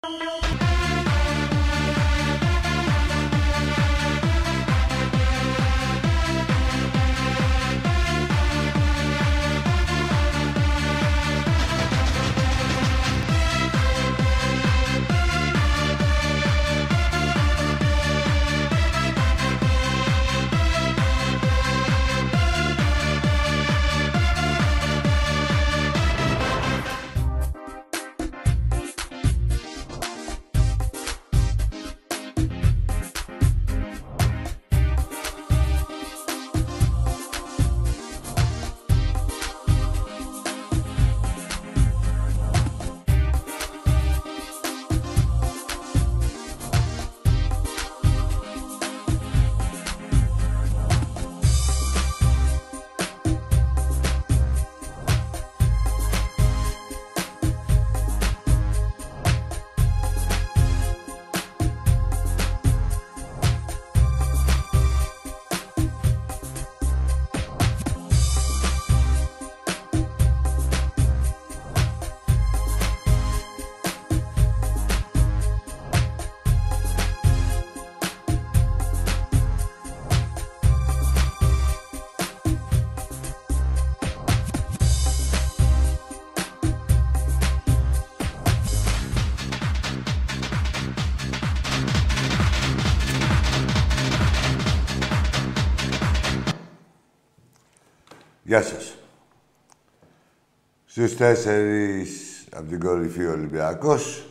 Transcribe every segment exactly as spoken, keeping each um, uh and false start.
Γεια σας. Στους τέσσερις από την κορυφή ο Ολυμπιακός.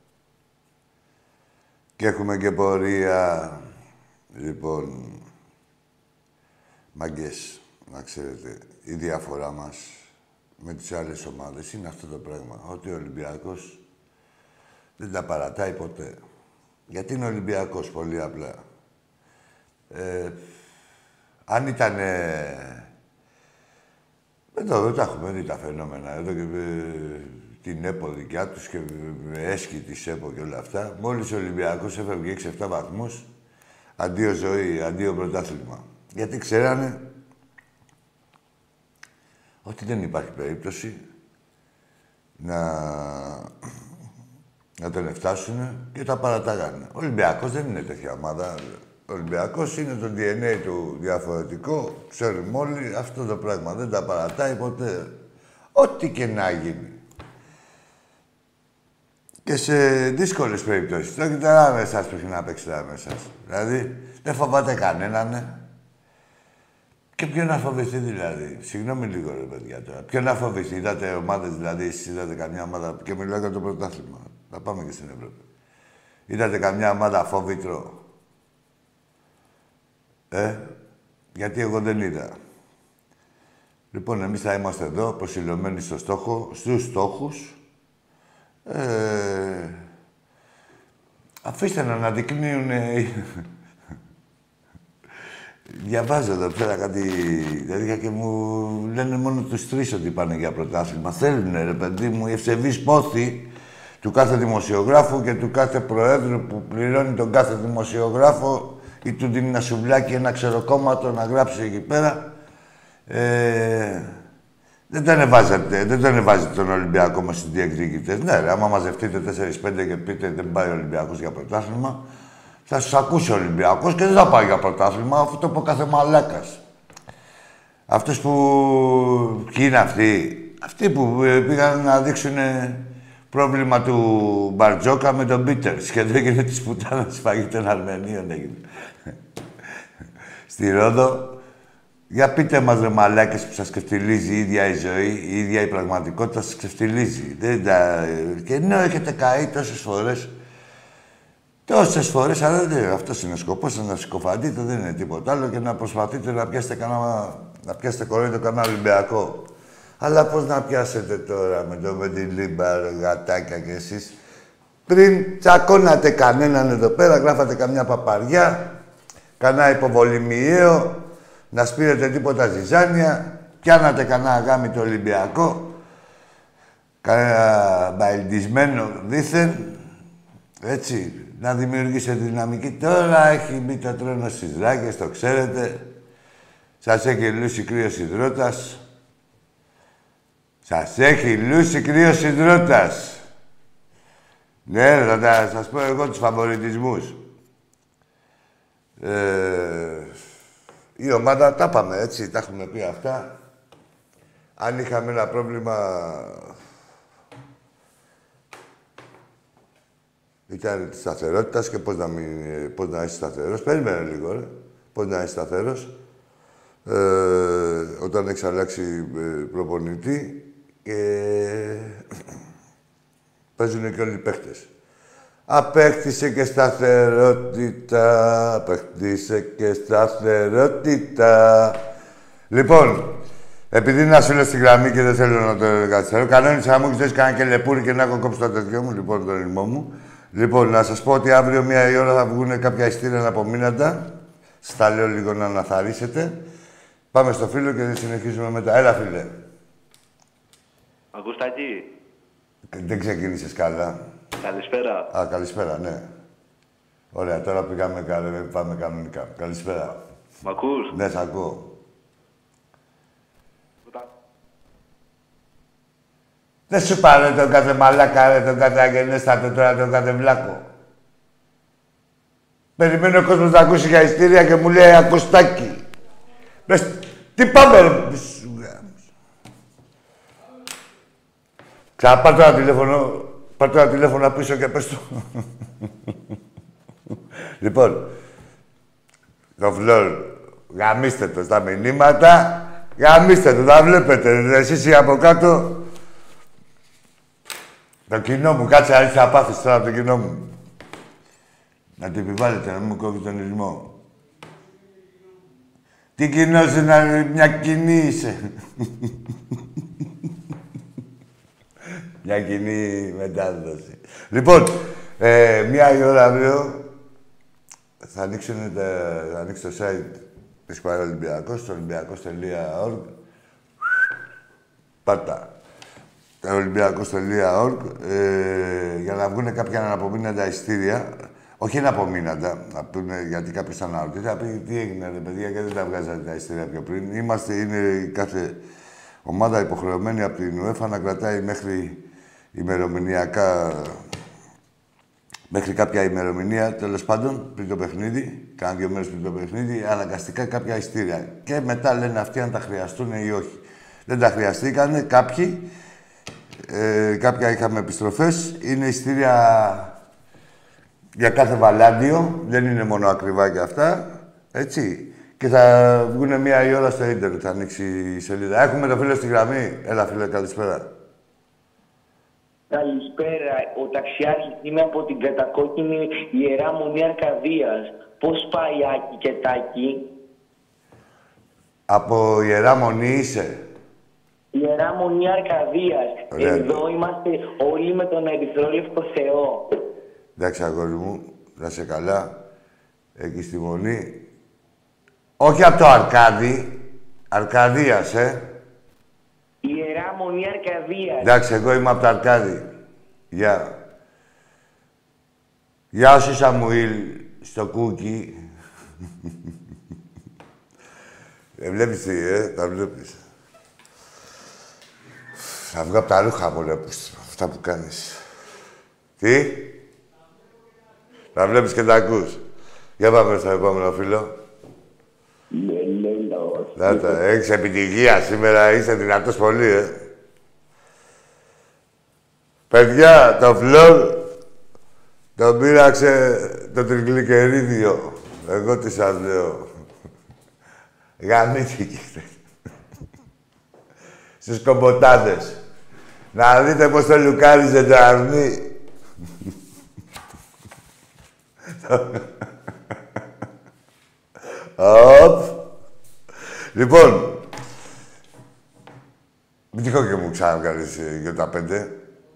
Και έχουμε και πορεία. Λοιπόν, μαγκές, να ξέρετε, η διαφορά μας με τις άλλες ομάδες είναι αυτό το πράγμα. Ότι ο Ολυμπιακός δεν τα παρατάει ποτέ. Γιατί είναι Ολυμπιακός, πολύ απλά. Ε, αν ήταν... Εδώ δεν τα έχουμε δει τα φαινόμενα. Εδώ και ε, την ΕΠΟ δικιά τους και με έσχη της ΕΠΟ και όλα αυτά. Μόλις ο Ολυμπιακός έφευγε έξι εφτά βαθμούς, αντίο ζωή, αντίο πρωτάθλημα. Γιατί ξέρανε ότι δεν υπάρχει περίπτωση να, να τον εφτάσουν και τα παρατάγανε. Ο Ολυμπιακός δεν είναι τέτοια ομάδα. Ο Ολυμπιακός είναι το ντι εν έι του διαφορετικό, ξέρουμε όλοι αυτό το πράγμα. Δεν τα παρατάει ποτέ. Ό,τι και να γίνει. Και σε δύσκολες περιπτώσεις. Το κοιτάτε άμεσας πρέπει να παίξετε άμεσας. Δηλαδή, δεν φοβάται κανέναν. Ναι. Και ποιο να φοβηθεί δηλαδή. Συγγνώμη λίγο ρε παιδιά τώρα. Ποιο να φοβηθεί. Είδατε ομάδες δηλαδή, εσείς είδατε καμιά ομάδα και μιλάω για το πρωτάθλημα. Θα πάμε και στην Ευρώπη. Είδατε καμιά ομάδα φόβητρο. Ε, γιατί εγώ δεν είδα. Λοιπόν, εμείς θα είμαστε εδώ, προσιλωμένοι στο στόχο, στους στόχους. Ε, αφήστε να αναδεικνύουν... Διαβάζω εδώ πέρα κάτι τέτοια και μου λένε μόνο τους τρεις ότι πάνε για πρωτάθλημα. Θέλουνε, ρε παιδί μου, οι ευσεβείς πόθοι του κάθε δημοσιογράφου και του κάθε προέδρου που πληρώνει τον κάθε δημοσιογράφο ή του δίνει ένα σουβλάκι, ένα ξεροκόμματο να γράψει εκεί πέρα. Ε, δεν τον ανεβάζετε, δεν τον ανεβάζετε τον Ολυμπιακό μας στους διεκδικητές. Ναι, ρε, άμα μαζευτείτε τέσσερα πέντε και πείτε δεν πάει ο Ολυμπιακός για πρωτάθλημα, θα σας ακούσει ο Ολυμπιακός και δεν θα πάει για πρωτάθλημα, αφού το πω κάθε μαλάκας. Αυτός που... Ποιοι είναι αυτοί. Αυτοί που πήγαν να δείξουν πρόβλημα του Μπαρτζόκα με τον Πίτερς και δεν έγινε της πουτάνας φαγή των Αρμενίων έγινε. Στη Ρόδο. Για πείτε μας, ρε μαλάκες, που σας ξεφτιλίζει η ίδια η ζωή, η ίδια η πραγματικότητα σας ξεφτιλίζει. Δεν τα... Και ενώ έχετε καεί τόσες φορές, τόσες φορές, αλλά δεν, αυτός είναι ο σκοπός σας, να συκοφαντείτε, δεν είναι τίποτα άλλο και να προσπαθείτε να πιάσετε κανένα, να πιάσετε κορόιδο κανένα Ολυμπιακό. Αλλά πώς να πιάσετε τώρα με το Βεντιλίμπα, γατάκια κι εσείς. Πριν τσακώνατε κανέναν εδώ πέρα, γράφατε καμιά παπαριά, κανένα υποβολημιαίο, να σπείρετε τίποτα ζυζάνια, πιάνατε κανένα γάμι το Ολυμπιακό, κανένα μπαϊλντισμένο δήθεν, έτσι, να δημιουργήσετε δυναμική. Τώρα έχει μπει το τρένο στις ράγες, το ξέρετε. Σας έχει λούσει κρύος υδρότας. Σας έχει λούσει κρύος υδρότας. Ναι, θα τα σας πω εγώ τους φαβοριτισμούς. Ε, η ομάδα, τα πάμε έτσι, τα έχουμε πει αυτά. Αν είχαμε ένα πρόβλημα... Ήταν τη σταθερότητα και πώς να, μην, πώς να είσαι σταθερός. Περίμενε λίγο, ρε. Πώς να είσαι σταθερός. Ε, όταν έχεις αλλάξει ε, προπονητή και παίζουν και όλοι οι παίχτες. Απέκτησε και σταθερότητα, απέκτησε και σταθερότητα. Λοιπόν, επειδή είναι ένας φίλος στη γραμμή και δεν θέλω να το καθυστερώ, κανόνισα να μου έχεις δώσει κανένα και λεπούρι και να έχω κόψει το τέτοιο μου, λοιπόν, τον ρυθμό μου. Λοιπόν, να σας πω ότι αύριο μία η ώρα θα βγουν κάποια ειστήρια αναπομείναντα. Σας τα λέω λίγο να αναθαρίσετε. Πάμε στο φίλο και συνεχίζουμε μετά. Έλα, φίλε. Ακούς Τάκη. Δεν ξεκίνησες καλά. Καλησπέρα. Α, καλησπέρα, ναι. Ωραία, τώρα πήγαμε, πάμε κανονικά. Καλησπέρα. Μ' ακούς? Ναι, σ' ακούω. Κουτά. Δεν σου πάρε τον κάθε μαλάκα, ρε, τον κάθε αγενέστατο, τώρα τον κάθε βλάκο. Περιμένει ο κόσμος να ακούσει για ειστήρια και μου λέει Ακωστάκι. Πες, τι πάμε, ρε. Ξαναπάρ' το ένα τηλέφωνο, πάρ' το ένα τηλέφωνο πίσω και πες το. Λοιπόν, το φλόρ, γαμίστε το στα μηνύματα, γαμίστε το, τα βλέπετε. Εσείς οι από κάτω, το κοινό μου, κάτσε να θα πάθεις τώρα το κοινό μου. Να το επιβάλλετε, να μην μου κόβει τον ρυθμό. Τι κοινό σου να μια κοινή είσαι. Μια κοινή μετάδοση. Λοιπόν, ε, μία η ώρα αύριο θα, ανοίξουν, θα ανοίξει το site της Παραολυμπιακός, το ολυμπιακός τελεία org. Πάτα. ολυμπιακός τελεία org ε, για να βγουν κάποια αναπομείναντα ειστήρια. Όχι αναπομείναντα, να πούνε, γιατί κάποιος θα αναρωτηθεί, θα πει τι έγινε ρε παιδιά, γιατί δεν τα βγάζατε τα ειστήρια πιο πριν. Είμαστε, είναι κάθε ομάδα υποχρεωμένη από την UEFA να κρατάει μέχρι ημερομηνιακά, μέχρι κάποια ημερομηνία, τέλος πάντων, πριν το παιχνίδι, κάνα δύο μέρες πριν το παιχνίδι, αναγκαστικά κάποια ειστήρια. Και μετά λένε αυτοί αν τα χρειαστούν ή όχι. Δεν τα χρειαστήκανε κάποιοι, ε, κάποια είχαμε επιστροφές, είναι ειστήρια για κάθε βαλάντιο, δεν είναι μόνο ακριβά και αυτά, έτσι. Και θα βγουν μία η ώρα στο ίντερνετ, θα ανοίξει η σελίδα. Έχουμε το φίλο στη γραμμή. Έλα, φίλε, καλησπέρα. Καλησπέρα. Ο ταξιάρχης είμαι από την κατακόκκινη Ιερά Μονή Αρκαδίας. Πώς πάει Άκη και Τάκη? Από Ιερά Μονή είσαι. Ιερά Μονή Αρκαδίας. Ωραία. Εδώ είμαστε όλοι με τον Ερυθρόλευκο Θεό. Εντάξει, αγόρι μου, να είσαι καλά. Εκεί στη Μονή. Όχι από το Αρκάδι. Αρκαδίας, ε. Ιερά Μονή Αρκαδίας. Εντάξει, εγώ είμαι από το Αρκάδι. Γεια. Γεια σου, Σαμουήλ, στο κούκι. Ε, βλέπεις τι, ε, τα βλέπεις. Θα βγω από τα ρούχα μου, βλέπεις, αυτά που κάνεις. Τι? Τα βλέπεις και τα ακούς. Για πάμε στο επόμενο φίλο. Δάτα, έχεις επιτυχία σήμερα, είσαι δυνατός πολύ, ε. Παιδιά, το φλόρ το πήραξε το τριγλικερίδιο. Εγώ τι σας λέω. Γαμήθηκε. Στους κομποτάδες. Να δείτε πώς το λουκάριζε το αρνί. Οπ. Λοιπόν, μην τυχόν και μου ξανακαλείς για τα πέντε.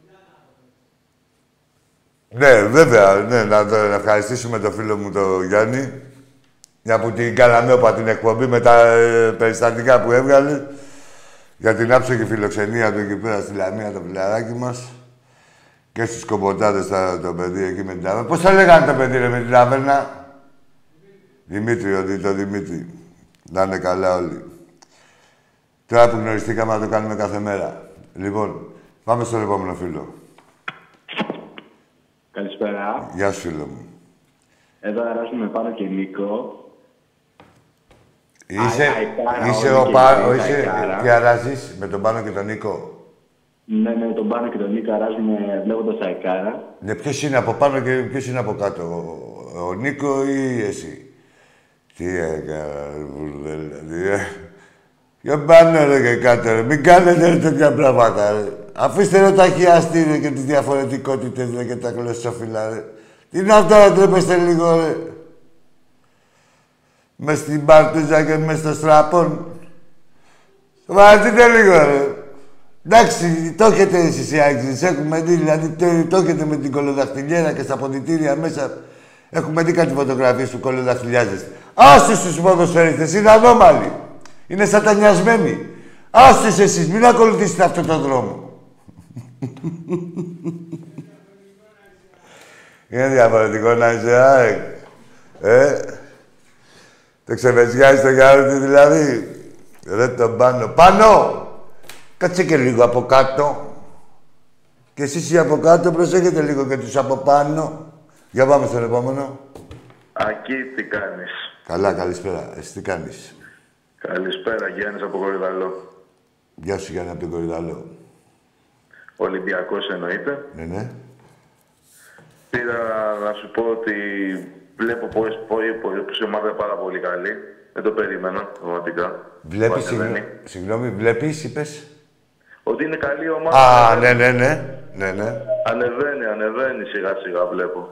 Ναι, βέβαια, ναι, να, το, να ευχαριστήσουμε τον φίλο μου τον Γιάννη, μια που την κάναμε όπα την εκπομπή με τα ε, περιστατικά που έβγαλε, για την άψογη φιλοξενία του εκεί πέρα στη Λαμία, το φιλαράκι μας, και στους κομποτάδες το παιδί εκεί με την ταβέρνα. Πώς θα λέγανε το παιδί ρε, με την ταβέρνα? Δημήτρη, ότι το Δημήτρη. Να είναι καλά όλοι. Τώρα που γνωριστήκαμε να το κάνουμε κάθε μέρα. Λοιπόν, πάμε στον επόμενο φίλο. Καλησπέρα. Γεια σου, φίλο μου. Εδώ αράζουμε Πάνο και Νίκο. Είσαι, Αϊ, είσαι αϊ, ο Πάνο, αϊ, είσαι, αϊ, τι αράζεις με τον Πάνο και τον Νίκο. Ναι, ναι, τον Πάνο και τον Νίκο αράζουμε βλέποντας Αϊκάρα. Ναι, ποιος είναι από πάνω και ποιος είναι από κάτω, ο, ο Νίκο ή εσύ. Τι έκανα, δηλαδή, ε. Για πάνω ρε και κάτω ρε, μην κάνετε ρε τέτοια πράγματα ρε. Αφήστε ρε τα χιαστήρια και τις διαφορετικότητες ρε και τα γλωσσόφυλλα ρε. Τι είναι αυτά να τρέπεστε λίγο ρε. Μες στην παρτούζα και μες στο στραπόν. Βαρεθείτε λίγο ρε. Εντάξει, το έχετε εσείς οι Άγγλες, έχουμε δει, δηλαδή το, το έχετε με την κολοδαχτυλιέρα και στα ποντιτήρια μέσα. Έχουμε δει κάτι φωτογραφίες που κολοδαχτυλιάζεστε. Άστος τους ποδοσφαίριστες, είναι ανώμαλοι. Είναι σατανιασμένοι. Άστος εσείς, μην ακολουθήσετε αυτόν τον δρόμο. Είναι διαφορετικό να είσαι ΑΕΚ. Ε, το ξεβεζιάζει το γιαούρτι δηλαδή. Ρε τον Πάνο. Πάνω! Κάτσε και λίγο από κάτω. Και εσείς οι από κάτω προσέχετε λίγο και τους από πάνω. Για πάμε στον επόμενο. Ακή, τι κάνεις. Καλά, καλησπέρα. Εσύ τι κάνεις. Καλησπέρα, Γιάννης από Κορυδαλό. Γεια σου, Γιάννη, από τον Κορυδαλό. Ολυμπιακός εννοείται. Ναι, ναι. Πήρα να σου πω ότι βλέπω πως η ομάδα είναι πάρα πολύ καλή. Δεν το περίμενα, πραγματικά. Βλέπεις, συγγνώμη, συγγνώμη, βλέπεις, είπες. Ότι είναι καλή ομάδα. Α, ναι, ναι, ναι. ναι, ναι. Ανεβαίνει, ανεβαίνει σιγά σιγά βλέπω.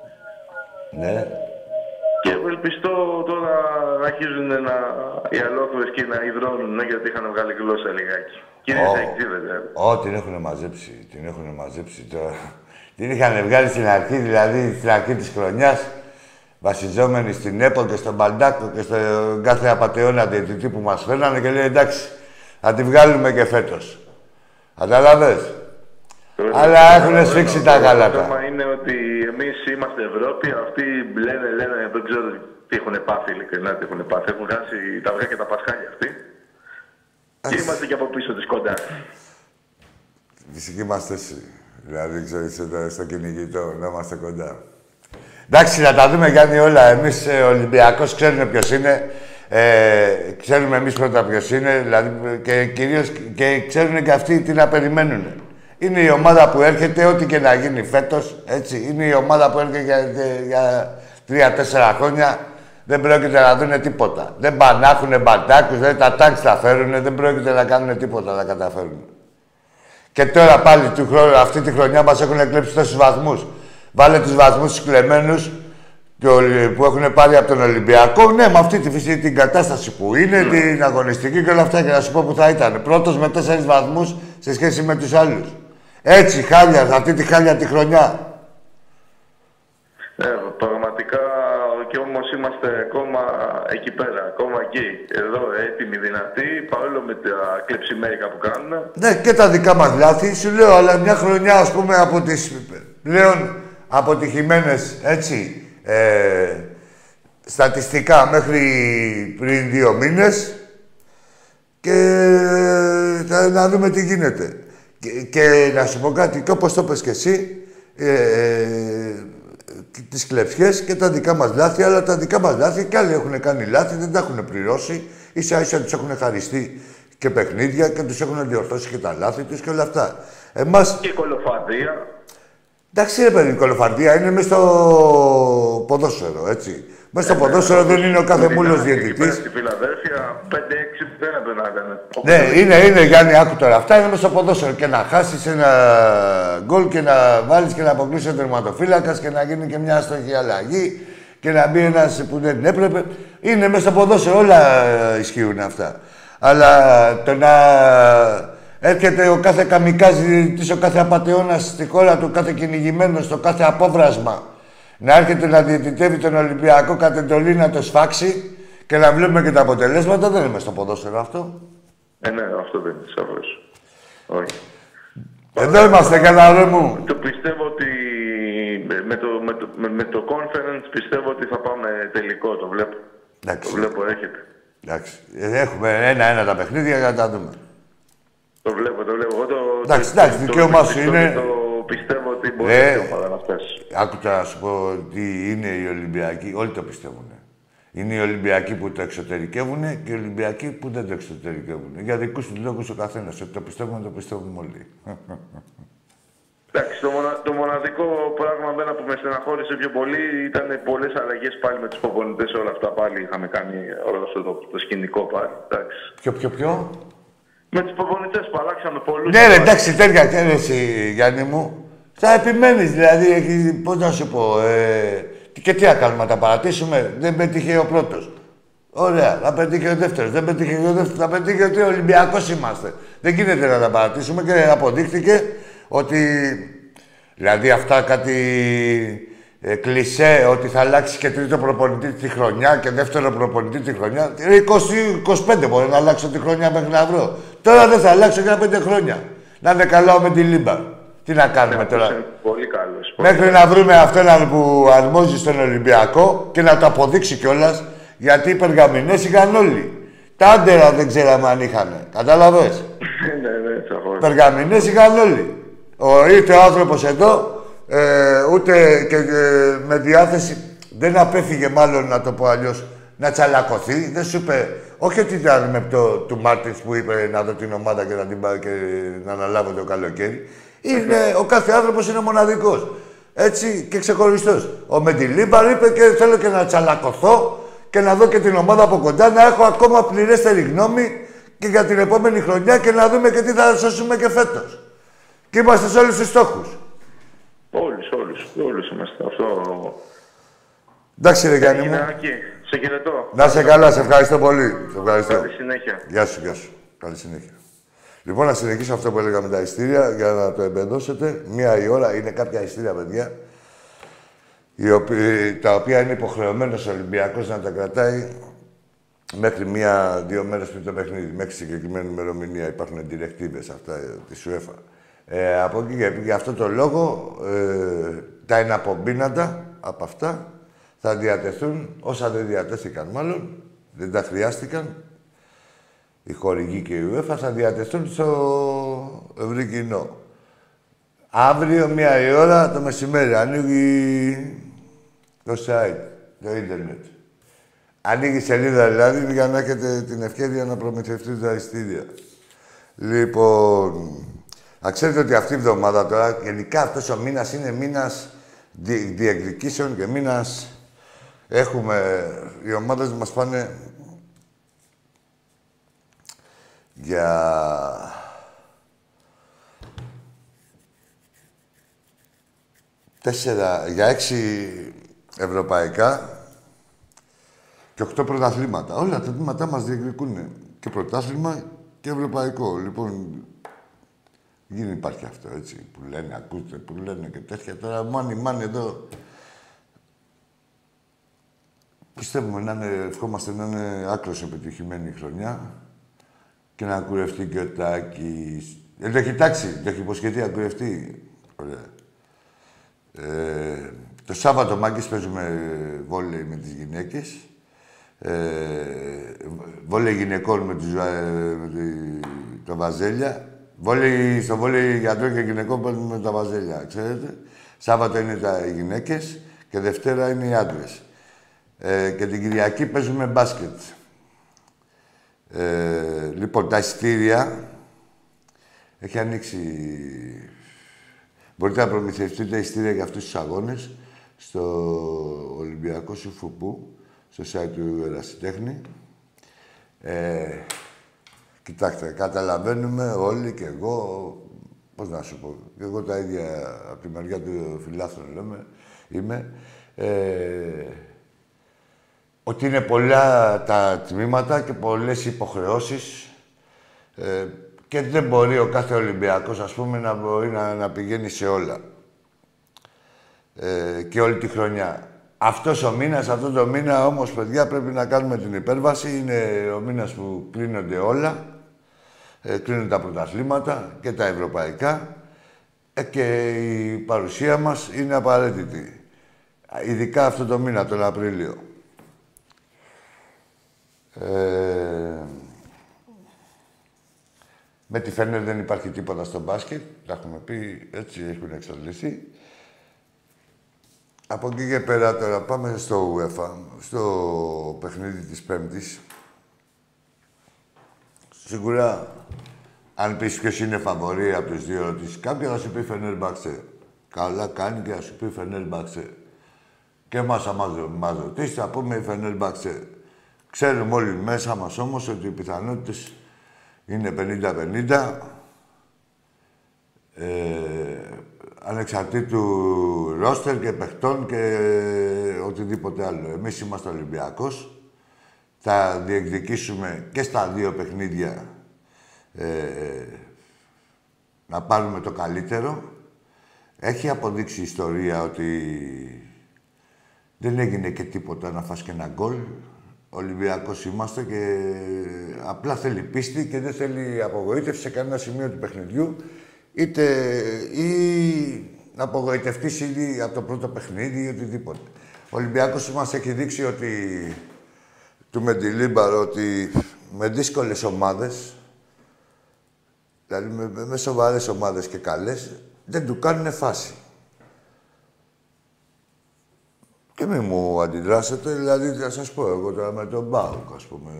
Ναι. Και ευελπιστώ τώρα να αρχίζουν να, οι αλόθωρες και να υδρώνουν, ναι, γιατί είχαν βγάλει γλώσσα λιγάκι. Και είναι σε εξήδεται. Ω, την έχουν μαζέψει, την έχουν μαζέψει τώρα. Την είχαν βγάλει στην αρχή, δηλαδή στην αρχή της χρονιάς, βασιζόμενοι στην ΕΠΟ και στον Μπαλντάκο και στον κάθε απατεώνα διαιτητή που μας φέρνανε και λέει εντάξει, θα τη βγάλουμε και φέτος. Κατάλαβες. Αλλά έχουν σφίξει τα γάλατα. Το θέμα είναι ότι εμείς είμαστε Ευρώπη, αυτοί λένε, λένε, δεν ξέρω τι έχουν πάθει, ειλικρινά τι έχουν πάθει. Έχουν χάσει τα αυγά και τα πασχάλια αυτοί. Και είμαστε και από πίσω της κοντά. Φυσική είμαστε εσύ. Δηλαδή, ξέρεις, στο κυνηγητό, να είμαστε κοντά. Εντάξει, να τα δούμε, Γιάννη, όλα. Εμείς, ε, Ολυμπιακός, ξέρουμε ποιος είναι. Ε, ξέρουμε εμείς πρώτα ποιος είναι, δηλαδή, και κυρίως και ξέρουν και αυτοί τι να περιμένουν. Είναι η ομάδα που έρχεται, ό,τι και να γίνει φέτος, έτσι. Είναι η ομάδα που έρχεται για, για τρία-τέσσερα χρόνια. Δεν πρόκειται να δουν τίποτα. Δεν πάνε να έχουν μπαντάκους, δεν τα τάγκς τα φέρουν, δεν πρόκειται να κάνουν τίποτα, να καταφέρουν. Και τώρα πάλι του χρόνου, αυτή τη χρονιά μας έχουν εκλέψει τόσους βαθμούς. Βάλε τους βαθμούς τους κλεμμένους που έχουν πάρει από τον Ολυμπιακό. Ναι, με αυτή τη φυσική την κατάσταση που είναι, mm. την αγωνιστική και όλα αυτά. Και να σου πω που θα ήταν. Πρώτος με τέσσερις βαθμούς σε σχέση με τους άλλους. Έτσι, χάλια, αυτή τη χάλια τη χρονιά. Ε, πραγματικά και όμως είμαστε ακόμα εκεί πέρα, ακόμα εκεί. Εδώ έτοιμοι, δυνατοί, παρόλο με τα κλεψιμέρικα που κάνουν. Ναι, και τα δικά μας λάθη, σου λέω, αλλά μια χρονιά, ας πούμε, από τις πλέον αποτυχημένες, έτσι, ε, στατιστικά μέχρι πριν δύο μήνες και θα, να δούμε τι γίνεται. Και, και να σου πω κάτι, και όπως το πες και εσύ, ε, ε, τις κλεψιές και τα δικά μας λάθη, αλλά τα δικά μας λάθη κι άλλοι έχουν κάνει λάθη, δεν τα έχουν πληρώσει. Ίσα ίσα τους έχουν χαριστεί και παιχνίδια και τους έχουν διορθώσει και τα λάθη τους και όλα αυτά. Εμάς... Και κολοφαρδία. Εντάξει ρε παιδί, η κολοφαρδία είναι μέσα στο ποδόσφαιρο, έτσι. Μέσα στο ποδόσφαιρο δεν είναι ο κάθε μούλος διαιτητής. Στη Φιλαδέλφια, πέντε έξι δεν έπρεπε να ήταν. Ναι, είναι, είναι, Γιάννη, άκου τώρα. Αυτά είναι μέσα στο ποδόσφαιρο. Και να χάσεις ένα γκολ και να βάλεις και να αποκλείσεις ο τερματοφύλακας και να γίνει και μια αστοχή αλλαγή και να μπει ένας που δεν έπρεπε. Είναι μέσα στο ποδόσφαιρο, όλα ισχύουν αυτά. Αλλά το να έρχεται ο κάθε καμικάζι διαιτητής, ο κάθε απατεώνας στη χώρα του, κάθε κυνηγημένος, στο κάθε απόβρασμα, να έρχεται να διαιτητεύει τον Ολυμπιακό κατ' εντολή να το σφάξει και να βλέπουμε και τα αποτελέσματα, δεν είναι στο ποδόσφαιρο αυτό. Ε, ναι, αυτό δεν είναι σαφώς. Όχι. Εδώ είμαστε, καλά μου. Το πιστεύω ότι με το, με, το, με, με το conference πιστεύω ότι θα πάμε τελικό, το βλέπω. Εντάξει. Το βλέπω, έρχεται. Εντάξει. Έχουμε ένα-ένα τα παιχνίδια για να τα δούμε. Το βλέπω, το βλέπω. Εγώ το, εντάξει, εντάξει, δικαίωμά σου είναι. Το πιστεύω ότι μπορεί ε, η ομάδα να φτάσει. άκουσα να σου πω τι είναι οι Ολυμπιακοί. Όλοι το πιστεύουν. Είναι οι Ολυμπιακοί που το εξωτερικεύουν και οι Ολυμπιακοί που δεν το εξωτερικεύουν. Για δικούς τους λόγους ο καθένας. Ότι το πιστεύουμε, το πιστεύουμε όλοι. Εντάξει, το, μονα, το μοναδικό πράγμα μένα που με στεναχώρησε πιο πολύ ήταν πολλές αλλαγές πάλι με τους προπονητές, όλα αυτά πάλι είχαμε κάνει όλο αυτό το, το σκηνικό πάλι. Εντάξει. Ποιο, ποιο, ποιο? Με τους προπονητές που αλλάξαμε πολλούς. Ναι, ρε, εντάξει, τέτοια και εσύ, Γιάννη μου. Θα επιμένεις, δηλαδή, έχει, πώς να σου πω, ε, και τι να κάνουμε, να τα παρατήσουμε, δεν πέτυχε ο πρώτος. Ωραία, θα πετύχει ο δεύτερος, δεν πετύχε ο δεύτερος, θα πετύχει ότι Ολυμπιακός είμαστε. Δεν γίνεται να τα παρατήσουμε και αποδείχθηκε ότι, δηλαδή αυτά κάτι ε, κλισέ, ότι θα αλλάξει και τρίτο προπονητή τη χρονιά και δεύτερο προπονητή τη χρονιά. είκοσι είκοσι πέντε μπορεί να αλλάξω τη χρονιά μέχρι να βρω. Τώρα δεν θα αλλάξω για πέντε χρόνια. Να είναι καλά με τη Λίμπα. Τι να κάνουμε ναι, τώρα. Πολύ καλός. Μέχρι πολύ να βρούμε αυτόν που αρμόζει στον Ολυμπιακό και να το αποδείξει κιόλας, γιατί οι Περγαμηνές είχαν όλοι. Τα άντερα δεν ξέραμε αν είχαν. Κατάλαβες. ναι, ναι, τσαχώς. Περγαμηνές είχαν όλοι. Ο, ήρθε ο άνθρωπος εδώ, ε, ούτε και ε, με διάθεση, δεν απέφυγε μάλλον να το πω αλλιώς, να τσαλακωθεί. Δεν σου είπε, όχι ότι ήταν με το του Μάρτινς που είπε να δω την ομάδα και να την πάω και να αναλάβω το καλοκαίρι. Είναι, ο κάθε άνθρωπος είναι μοναδικός. Έτσι και ξεχωριστός. Ο Μεντιλίμπαρ είπε και θέλω και να τσαλακωθώ και να δω και την ομάδα από κοντά, να έχω ακόμα πληρέστερη γνώμη και για την επόμενη χρονιά και να δούμε και τι θα σώσουμε και φέτος. Και είμαστε σε όλους τους στόχους. Όλους, όλους. Όλους είμαστε. Αυτό... Εντάξει, ρε Γιάννη μου. Σε χαιρετώ. Να είσαι καλά, σε ευχαριστώ πολύ. Σε ευχαριστώ. Καλή συνέχεια. Γεια σου, γεια σου. Καλή συνέχεια. Λοιπόν, να συνεχίσω αυτό που έλεγα με τα ειστήρια για να το εμπεδώσετε. Μία η ώρα είναι κάποια ειστήρια, παιδιά, οι οποίοι, τα οποία είναι υποχρεωμένος ο Ολυμπιακός να τα κρατάει μέχρι μία-δύο μέρες πριν το παιχνίδι. Μέχρι συγκεκριμένη ημερομηνία υπάρχουν διρεκτίβες αυτά της UEFA. Ε, από εκεί και για αυτό το λόγο, ε, τα εναπομπίνατα από αυτά θα διατεθούν, όσα δεν διατέθηκαν μάλλον, δεν τα χρειάστηκαν, οι χορηγοί και η UEFA θα διατεθούν στο ευρύ κοινό. Αύριο, μία η ώρα το μεσημέρι, ανοίγει το site, το ίντερνετ. Ανοίγει η σελίδα δηλαδή για να έχετε την ευκαιρία να προμηθευτείτε τα ειστήρια. Λοιπόν, να ξέρετε ότι αυτή η εβδομάδα τώρα, γενικά αυτός ο μήνας είναι μήνας δι διεκδικήσεων και μήνας έχουμε, οι ομάδες μας πάνε για τέσσερα, για έξι ευρωπαϊκά και οκτώ πρωταθλήματα. Όλα τα τμήματά μας διεκδικούν και πρωτάθλημα και ευρωπαϊκό. Λοιπόν, δεν υπάρχει αυτό, έτσι, που λένε, ακούτε, που λένε και τέτοια. Τώρα, μάνι, μάνι, εδώ... Πιστεύουμε να είναι, ευχόμαστε να είναι άκρως επιτυχημένη η χρονιά και να κουρευτεί και ο Τάκης. Ε, το έχει τάξει, το έχει υποσχεθεί να κουρευτεί. Ωραία. Ε, το Σάββατο, Μάκης, παίζουμε βόλεϊ με τις γυναίκες. Ε, βόλεϊ γυναικών με, τους, με τη, το Βαζέλια. Βόλεϊ, στο βόλεϊ γιατρών και γυναικών παίζουμε με τα Βαζέλια, ξέρετε. Σάββατο είναι τα γυναίκες και Δευτέρα είναι οι άντρες. Ε, και την Κυριακή παίζουμε μπάσκετ. Ε, λοιπόν, τα εισιτήρια έχει ανοίξει... Μπορείτε να προμηθευτείτε εισιτήρια για αυτούς τους αγώνες στο Ολυμπιακό Σουφουπού, στο site του Ερασιτέχνη. Ε, κοιτάξτε, καταλαβαίνουμε όλοι και εγώ, πώς να σου πω, και εγώ τα ίδια από τη μεριά του φιλάθλων λέμε, είμαι, ε, ότι είναι πολλά τα τμήματα και πολλές υποχρεώσεις ε, και δεν μπορεί ο κάθε Ολυμπιακός, ας πούμε, να μπορεί να, να πηγαίνει σε όλα. Ε, και όλη τη χρονιά. Αυτός ο μήνας, αυτό το μήνα όμως, παιδιά, πρέπει να κάνουμε την υπέρβαση. Είναι ο μήνας που κλείνονται όλα. Ε, κλείνουν τα πρωταθλήματα και τα ευρωπαϊκά. Ε, και η παρουσία μας είναι απαραίτητη. Ειδικά αυτό το μήνα, τον Απρίλιο. Ε, με τη Φενέρ δεν υπάρχει τίποτα στο μπάσκετ. Τα έχουμε πει, έτσι έχουν εξαντληθεί. Από εκεί και πέρα τώρα πάμε στο UEFA, στο παιχνίδι της Πέμπτης. Σίγουρα, αν πεις ποιος είναι φαβορί από τους δύο ρωτήσεις, κάποιοι θα σου πει Φενέρμπαξε. Καλά κάνει και θα σου πει Φενέρμπαξε. Και εμάς, μας ρωτήσεις, θα πούμε η Φενέρμπαξε. Ξέρουμε όλοι μέσα μας όμως ότι οι πιθανότητες είναι πενήντα πενήντα. Ε, ανεξαρτήτου ρόστερ και παιχτών και οτιδήποτε άλλο. Εμείς είμαστε Ολυμπιακός. Θα διεκδικήσουμε και στα δύο παιχνίδια ε, να πάρουμε το καλύτερο. Έχει αποδείξει η ιστορία ότι δεν έγινε και τίποτα να φας και ένα γκολ. Ολυμπιακός είμαστε και απλά θέλει πίστη και δεν θέλει απογοήτευση σε κανένα σημείο του παιχνιδιού. Είτε ή να απογοητευτείς ήδη από το πρώτο παιχνίδι ή οτιδήποτε. Ο Ολυμπιακός μας έχει δείξει ότι του Μεντιλίμπαρο ότι με δύσκολες ομάδες, δηλαδή με, με σοβαρές ομάδες και καλές, δεν του κάνουνε φάση. Και μη μου αντιδράσετε, δηλαδή θα σας πω εγώ τώρα με τον Μπάουκ, ας πούμε.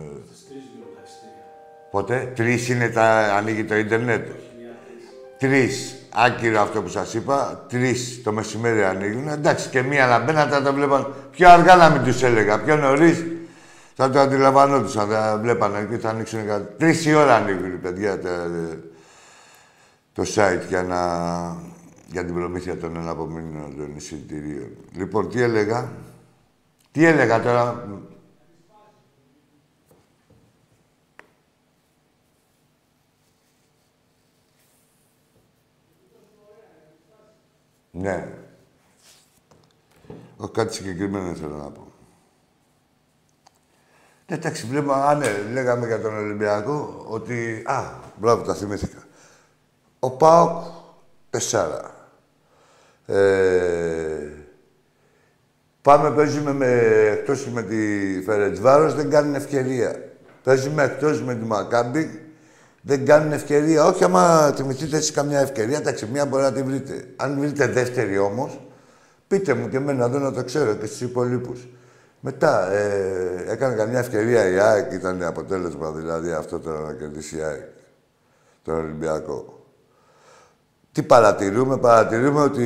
Πότε, τρεις είναι τα... ανοίγει το ίντερνετ. Τρεις. Άκυρο αυτό που σας είπα. Τρεις το μεσημέρι ανοίγουν. Εντάξει, και μία λαμπένα θα τα βλέπαν. Πιο αργά να μην τους έλεγα. Πιο νωρίς θα το αντιλαμβανόντουσαν. Θα βλέπανε και θα ανοίξουν κάτι. Τρεις η ώρα ανοίγουν οι παιδιά το, το site για, να, για την προμήθεια των εναπομείνων των εισιτηρίων. Λοιπόν, τι έλεγα. Τι έλεγα τώρα. Ναι. Όχι κάτι συγκεκριμένο θέλω να πω. Εντάξει, βλέπουμε, α, ναι, λέγαμε για τον Ολυμπιακό ότι... Α, μπράβο, τα θυμήθηκα. Ο ΠΑΟΚ, τεσσάρα. Ε, πάμε, παίζουμε με, εκτός με τη Φερεντσβάρος, δεν κάνουν ευκαιρία. Παίζουμε εκτός με τη Μακάμπι, δεν κάνουν ευκαιρία. Όχι, άμα θυμηθείτε εσείς καμιά ευκαιρία, εντάξει, μία μπορεί να τη βρείτε. Αν βρείτε δεύτερη όμως, πείτε μου και εμένα εδώ να το ξέρω και στους υπολείπους. Μετά, ε, έκανε καμιά ευκαιρία η ΑΕΚ, ήταν αποτέλεσμα δηλαδή αυτό το να κερδίσει η ΑΕΚ, τον Ολυμπιακό. Τι παρατηρούμε, παρατηρούμε ότι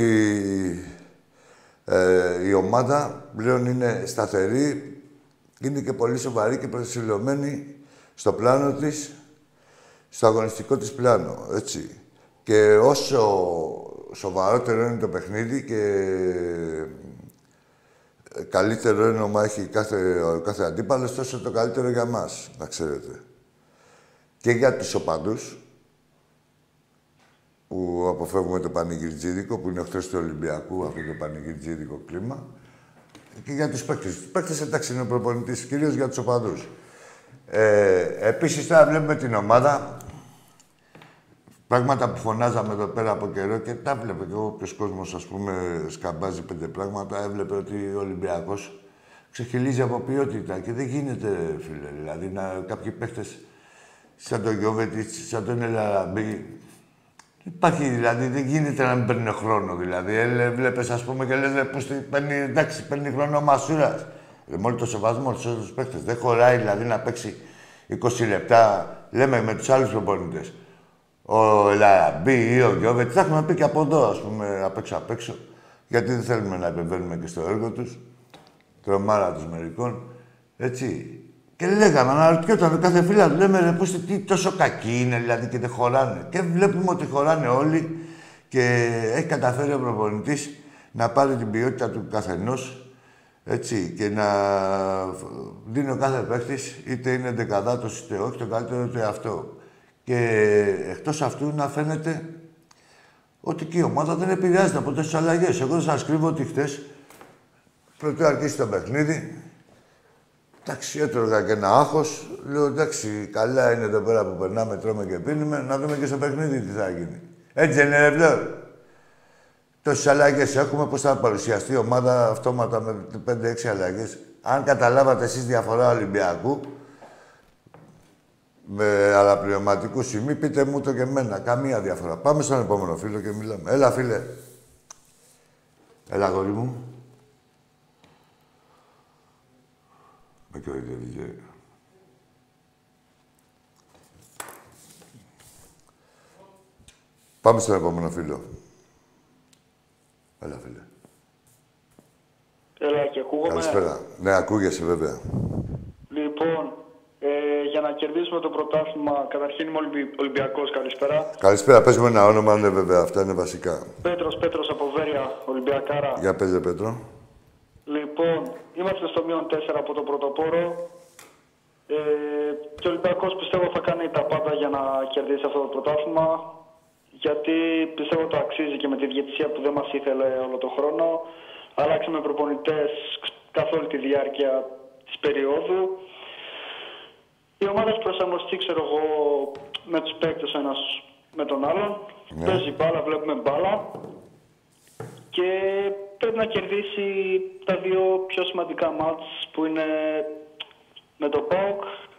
ε, η ομάδα πλέον είναι σταθερή, είναι και πολύ σοβαρή και προσιλωμένη στο πλάνο της, στο αγωνιστικό της πλάνο, έτσι. Και όσο σοβαρότερο είναι το παιχνίδι και καλύτερο όνομα έχει κάθε, κάθε αντίπαλος, τόσο το καλύτερο για μας, να ξέρετε. Και για τους οπαδούς, που αποφεύγουμε το πανηγυρτζίδικο, που είναι εχθρός του Ολυμπιακού, αυτό το πανηγυρτζίδικο κλίμα, και για τους παίκτες. Τους παίκτες, εντάξει, είναι ο προπονητής, κυρίως για τους οπαδούς. Ε, επίσης, τώρα βλέπουμε την ομάδα, πράγματα που φωνάζαμε εδώ πέρα από καιρό και τα βλέπε και όποιος κόσμος, ας πούμε, σκαμπάζει πέντε πράγματα, έβλεπε ότι ο Ολυμπιακός ξεχυλίζει από ποιότητα και δεν γίνεται, φίλε. Δηλαδή, να, κάποιοι παίχτες σαν τον Γιώβετιτς, σαν τον Ελαραμπή, υπάρχει, δηλαδή, δεν γίνεται να μην παίρνει χρόνο, δηλαδή. Ε, βλέπεις, ας πούμε, και λες, πώς παίρνει, εντάξει, παίρνει χρόνο ο Μασούρας. Ε, με όλο το σεβασμό στους άλλους παίχτες. Δεν χωράει, δηλαδή, να παίξει είκοσι λεπτά, λέμε, με τους άλλους προπονητές. Ο Ελαραμπή ή ο Γιώβετ, θα έχουμε πει και από εδώ, ας πούμε, απ' έξω απ' έξω. Γιατί δεν θέλουμε να επεμβαίνουμε και στο έργο τους. Τρομάρα τους μερικών. Έτσι. Και λέγαμε, αναρωτιόταν κάθε φίλα του, λέμε, ρε, πώς, τι τόσο κακοί είναι, δηλαδή, και δεν χωράνε. Και βλέπουμε ότι χωράνε όλοι και έχει καταφέρει ο προπονητής να πάρει την ποιότητα του καθενός, έτσι, και να δίνει ο κάθε παίκτης, είτε είναι δεκαδάτος είτε όχι, το καλύτερο του εαυτό. Και εκτός αυτού να φαίνεται ότι και η ομάδα δεν επηρεάζεται από τόσες αλλαγές. Εγώ δεν σας κρύβω ότι χτες, πρωτού αρχίσει το παιχνίδι, εντάξει, έτρωγα και ένα άγχος. Λέω, εντάξει, καλά είναι εδώ πέρα που περνάμε, τρώμε και πίνουμε, να δούμε και στο παιχνίδι τι θα γίνει. Έτσι δεν είναι, ρε. Τόσες αλλαγές έχουμε, πώς θα παρουσιαστεί η ομάδα αυτόματα με πέντε έξι αλλαγές. Αν καταλάβατε εσείς διαφορά Ολυμπιακού, με αναπληρωματικού σημείου, πείτε μου το και εμένα. Καμία διαφορά. Πάμε στον επόμενο φίλο και μιλάμε. Έλα, φίλε. Έλα, γόρι μου. Με κοροϊδεύεις. Πάμε στον επόμενο φίλο. Έλα, φίλε. Έλα και ακούγομαι. Καλησπέρα. Ναι, ακούγεσαι βέβαια. Λοιπόν, ε, για να κερδίσουμε το πρωτάθλημα, καταρχήν είμαι Ολυμπι... Ολυμπιακός. Καλησπέρα. Καλησπέρα. Πες μου ένα όνομα, ναι βέβαια. Αυτά είναι βασικά. Πέτρος, Πέτρος από Βέρεια, Ολυμπιακάρα. Για πες, Πέτρο. Λοιπόν, είμαστε στο μείον τέσσερα από το πρωτοπόρο. Ε, και ο Ολυμπιακός πιστεύω θα κάνει τα πάντα για να κερδίσει αυτό το πρωτάθλημα. Γιατί πιστεύω το αξίζει και με τη διαιτησία που δεν μας ήθελε όλο τον χρόνο. Αλλάξαμε προπονητές καθ' όλη τη διάρκεια της περίοδου. Η ομάδα έχει προσαρμοστεί, ξέρω εγώ, με τους παίκτες ο ένας με τον άλλον. Ναι. Παίζει μπάλα, βλέπουμε μπάλα. Και πρέπει να κερδίσει τα δύο πιο σημαντικά μάτς που είναι με το ΠΑΟΚ.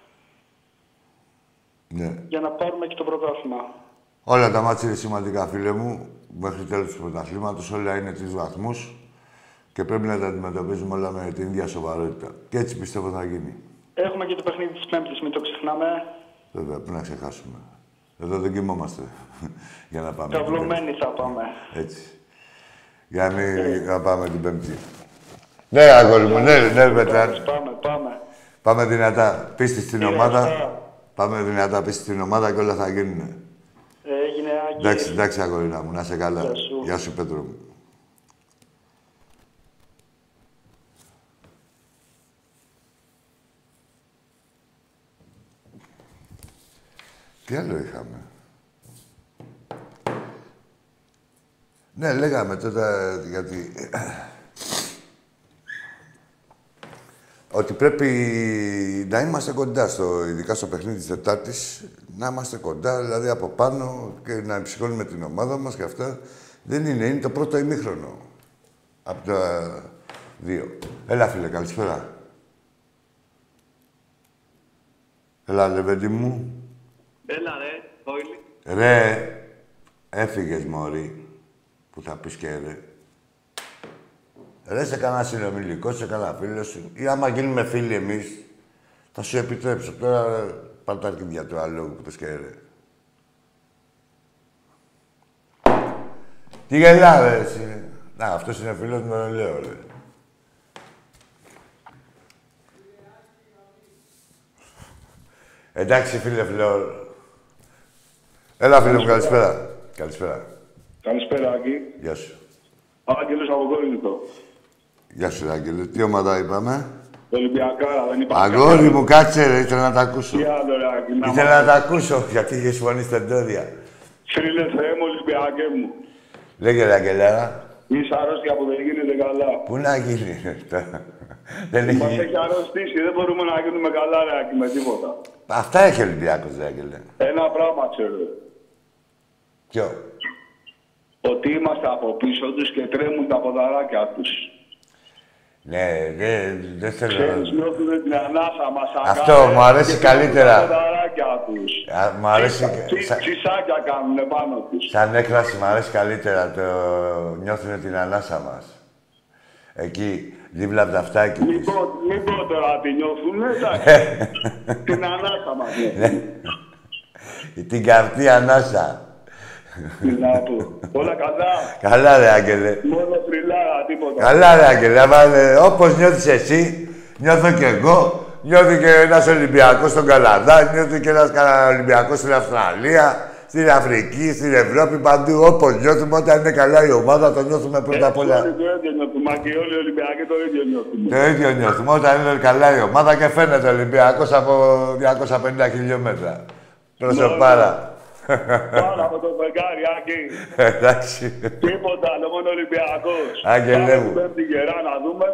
Ναι. Για να πάρουμε και το πρωτάθλημα. Όλα τα μάτια είναι σημαντικά, φίλε μου. Μέχρι τέλος του πρωταθλήματος όλα είναι τρεις βαθμούς και πρέπει να τα αντιμετωπίζουμε όλα με την ίδια σοβαρότητα. Και έτσι πιστεύω θα γίνει. Έχουμε και το παιχνίδι της Πέμπτης, μην το ξεχνάμε. Βέβαια, πρέπει να ξεχάσουμε. Εδώ δεν κοιμόμαστε για να πάμε. Καυλωμένοι θα πάμε. Έτσι. Για να μην ε. να πάμε την Πέμπτη. Ναι, αγόρι μου, ναι, ναι, Πέτρα. Πάμε, πάμε. Πάμε δυνατά. Πίστη στην Κύριε ομάδα. Αυτά. Πάμε δυνατά, πίστη στην ομάδα και όλα θα γίνουν. Έγινε, Άγγι. Εντάξει, εντάξει, αγορίνα μου, να είσαι καλά. Γεια σου, Γεια σου Πέτρο μου. Τι άλλο είχαμε. Ναι, λέγαμε τότε γιατί... ότι πρέπει να είμαστε κοντά, στο, ειδικά στο παιχνίδι της Τετάρτης, να είμαστε κοντά, δηλαδή από πάνω και να ψυχώνουμε την ομάδα μας και αυτά. Δεν είναι, είναι το πρώτο ημίχρονο. Από τα δύο. Έλα, φίλε, καλησπέρα. Έλα, Λεβέντη μου. Έλα, ρε, Όιλι. Ρε, έφυγες, μωρή, που θα πεις και ρε. Ρε, σε κανένα συνομιλικό, σε κανένα φίλο σου. Ή άμα γίνουμε φίλοι εμείς, θα σου επιτρέψω. Τώρα πάρ' τα αρκίδια του άλλου που πες και ρε. Τι γελά, ρε, εσύ. Να, αυτός είναι φίλος μου, τον λέω, ρε. Εντάξει, φίλε, φιλό. Έλα, φίλε μου, καλησπέρα. Καλησπέρα. Καλησπέρα, Άγγι. Γεια σου. Άγγελος από Κόρινθο. Γεια σου, Άγγελε. Τι ομάδα είπαμε? Ολυμπιακάρα, δεν είπαμε. Αγόρι μου, κάτσε, ρε. Ήθελα να τα ακούσω. Τι άλλο, ρε, Άγγι. Ήθελα να τα ακούσω, γιατί είχες φωνή στεντόρια. Φίλε, Θεέ μου, Ολυμπιακέ μου. Λέγε, ρε, Αγγελάρα. Είσαι αρρώστια που δεν γίνεται καλά. Πού να γίνει, δεν έχει... Μας έχει αρρωστήσει, δεν μπορούμε να γίνουμε καλά, ρε, Άγγι, με τίποτα. Αυτά έχει ο Ολυμπιακός, ρε, Άγγελε. Ένα πράγμα ξέρω. Ποιο? Ότι είμαστε από πίσω τους και τρέμουν τα ποδαράκια τους. Ναι, δεν δε θέλω... Ξέρεις, νιώθουν την ανάσα μας. Αυτό μου αρέσει καλύτερα. Τα ποδαράκια τους. Α, μου αρέσει... Τσι, τσισάκια κάνουνε πάνω τους. Σαν έκφραση μου αρέσει καλύτερα το νιώθουν την ανάσα μας. Εκεί, δίπλα από τα αυτάκι της. Μην πω, μην πω τώρα τι νιώθουν, εντάξει. Την ανάσα μας νιώθουν. Την καυτή ανάσα. Τι να πω. Όλα καλά. Καλά, ρε, Άγγελε. Μόνο θρυλάρα, τίποτα. Καλά, ρε, Άγγελε. Άμα, όπως νιώθεις εσύ, νιώθω κι εγώ. Νιώθει και ένας Ολυμπιακός στον Καναδά, νιώθει και ένας Ολυμπιακός στην Αυστραλία, στην Αφρική, στην Ευρώπη, παντού. Όπως νιώθουμε όταν είναι καλά η ομάδα, το νιώθουμε πρώτα απ' όλα. Όλοι το ίδιο νιώθουμε. Και όλοι οι Ολυμπιακοί το ίδιο νιώθουμε. Το ίδιο νιώθουμε. Όταν είναι καλά η ομάδα και φαίνεται Ολυμπιακός από διακόσια πενήντα χιλιόμετρα. Προσωπάρα. Πάρα από το φεγγάρι, Άγγι. Εντάξει. Τίποτα άλλο, μόνο Ολυμπιακός. Άγγελε μου. Πάμε την γερά να δούμε.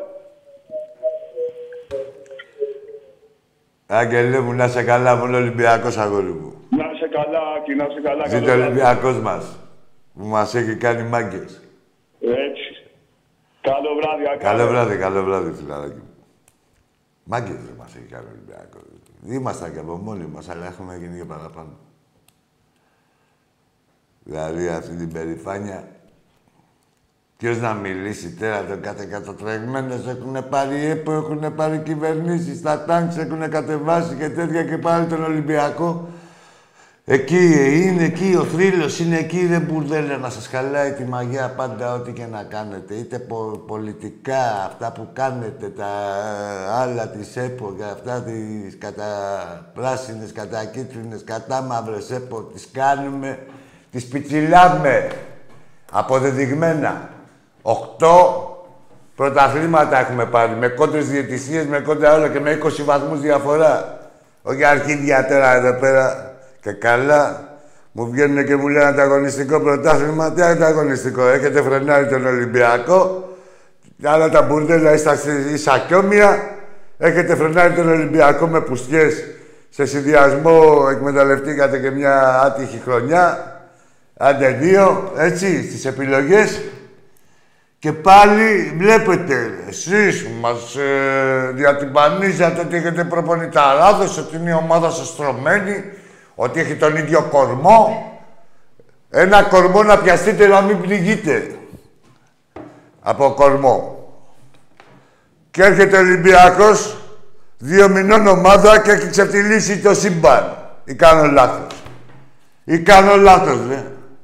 Άγγελε μου, να είσαι καλά, μόνο Ολυμπιακός, αγόρι μου. Να είσαι καλά, Άκη, να είσαι καλά. Ζήτω ο Ολυμπιακός μας, που μας έχει κάνει μάγκες. Έτσι. Καλό βράδυ, Άκη. Καλό βράδυ, καλό βράδυ, φιλαράκι μου. Μάγκες δεν μας έχει κάνει ο Ολυμπιακός. Ήμασταν και από μόνοι μας, αλλά έχουμε γίνει και παραπάνω. Δηλαδή αυτή την περηφάνεια Ποιος να μιλήσει τώρα, τον κατεκατοτρεγμένος έχουν πάρει ΕΠΟ, έχουν πάρει κυβερνήσεις, τα τάγκς έχουν κατεβάσει και τέτοια και πάλι τον Ολυμπιακό. Εκεί είναι, εκεί ο θρύλος είναι εκεί, δεν μπουρδέλα να σας χαλάει τη μαγιά πάντα ό,τι και να κάνετε. Είτε πο, πολιτικά, αυτά που κάνετε, τα άλλα της ΕΠΟ και αυτά τις κατά πράσινες, κατά κίτρινες, κατά μαύρες ΕΠΟ, τις κάνουμε, τις πιτσιλάμε. Αποδεδειγμένα. Οχτώ πρωταθλήματα έχουμε πάρει, με κόντρες διαιτησίες, με κόντρα όλα και με είκοσι βαθμούς διαφορά. Όχι αρχίδια τώρα εδώ πέρα. Και καλά, μου βγαίνουν και μου λένε ανταγωνιστικό πρωτάθλημα. Τι ανταγωνιστικό, έχετε φρενάρει τον Ολυμπιακό. Άλλα τα μπουρδέλα ή σακιόμια. Έχετε φρενάρει τον Ολυμπιακό με πουστιές. Σε συνδυασμό εκμεταλλευτήκατε και μια άτυχη χρονιά. Άντε δύο, έτσι, στις επιλογές. Και πάλι βλέπετε, εσείς μας ε, διατυμπανίζατε ότι έχετε προπονηταράδες, ότι είναι η ομάδα σας στρωμένη, ότι έχει τον ίδιο κορμό. Ένα κορμό να πιαστείτε να μην πληγείτε. Από κορμό. Και έρχεται ο Ολυμπιακός, δύο μηνών ομάδα και έχει ξεφτυλίσει το σύμπαν. Ή κάνω λάθος. Ή κάνω λάθος, δε.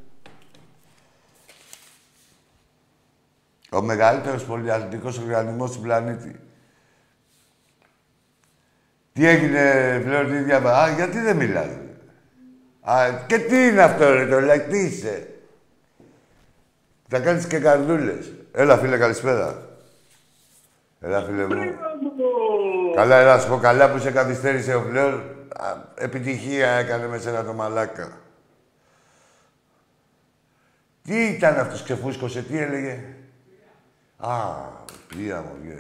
Ο μεγαλύτερος πολυαθλητικός οργανισμός του πλανήτη. Τι έγινε, Φλόρ, τι διάβα. Α, γιατί δεν μιλάς. Α, και τι είναι αυτό, ρε, το like, τι είσαι. Θα κάνεις και καρδούλες. Έλα, φίλε, καλησπέρα. Έλα, φίλε μου. Καλά, έλα, σου πω καλά που σε καθυστέρησε ο Φλόρ. Α, επιτυχία έκανε με σένα το μαλάκα. Τι ήταν αυτός, ξεφούσκωσε, τι έλεγε. Α, πλοία μου, βγαίνει.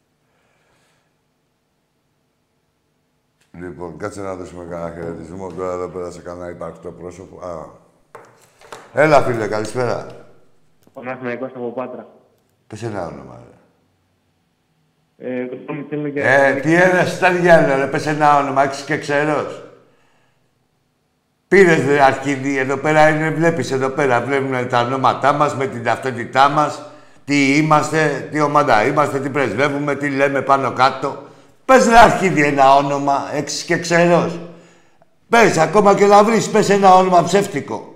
Λοιπόν, κάτσε να δώσουμε κανένα χαιρετισμό. Τώρα εδώ πέρα σε κανένα υπαρκτό πρόσωπο. Α. Έλα, φίλε, καλησπέρα. Ο Παναθηναϊκός από Πάτρα. Πες ένα όνομα, ρε. Ε, θέλω και... Ε, τι ένας ήταν διάλογο, ρε. Πες ένα όνομα, έξι και ξερός. Πήρες, ρε, αρχίδι, εδώ πέρα είναι, βλέπεις, εδώ πέρα βλέπουν τα ονόματά μας με την ταυτότητά μας. Τι είμαστε, τι ομάδα είμαστε, τι πρεσβεύουμε, τι λέμε πάνω κάτω. Πες, ρε, αρχίδι, ένα όνομα, έξι και ξερός. Πες, ακόμα και να βρεις, πες ένα όνομα ψεύτικο.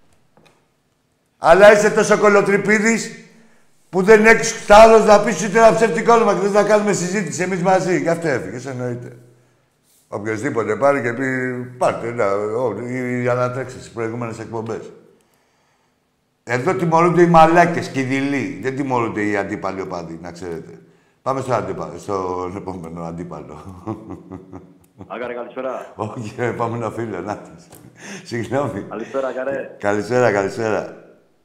Αλλά είσαι τόσο κολοτρυπίδης που δεν έχεις τα άλλος να πεις ούτε ένα ψεύτικο όνομα και δεν θα κάνουμε συζήτηση εμείς μαζί. Γι' αυτό έφυγες, εννοείται. Οποιοςδήποτε πάρει και πει, πάρτε, να, για να τρέξει στις προηγούμενες εκπομπές. Εδώ τιμωρούνται οι μαλάκες και οι δειλοί. Δεν τιμωρούνται οι αντίπαλοι οπαδοί, να ξέρετε. Πάμε στο αντίπαλο, στον επόμενο αντίπαλο. Άγκαρε, καλησπέρα. Όχι, πάμε ένα φίλο, να της. Συγγνώμη. Καλησπέρα, Καρέ. Καλησπέρα, καλησπέρα.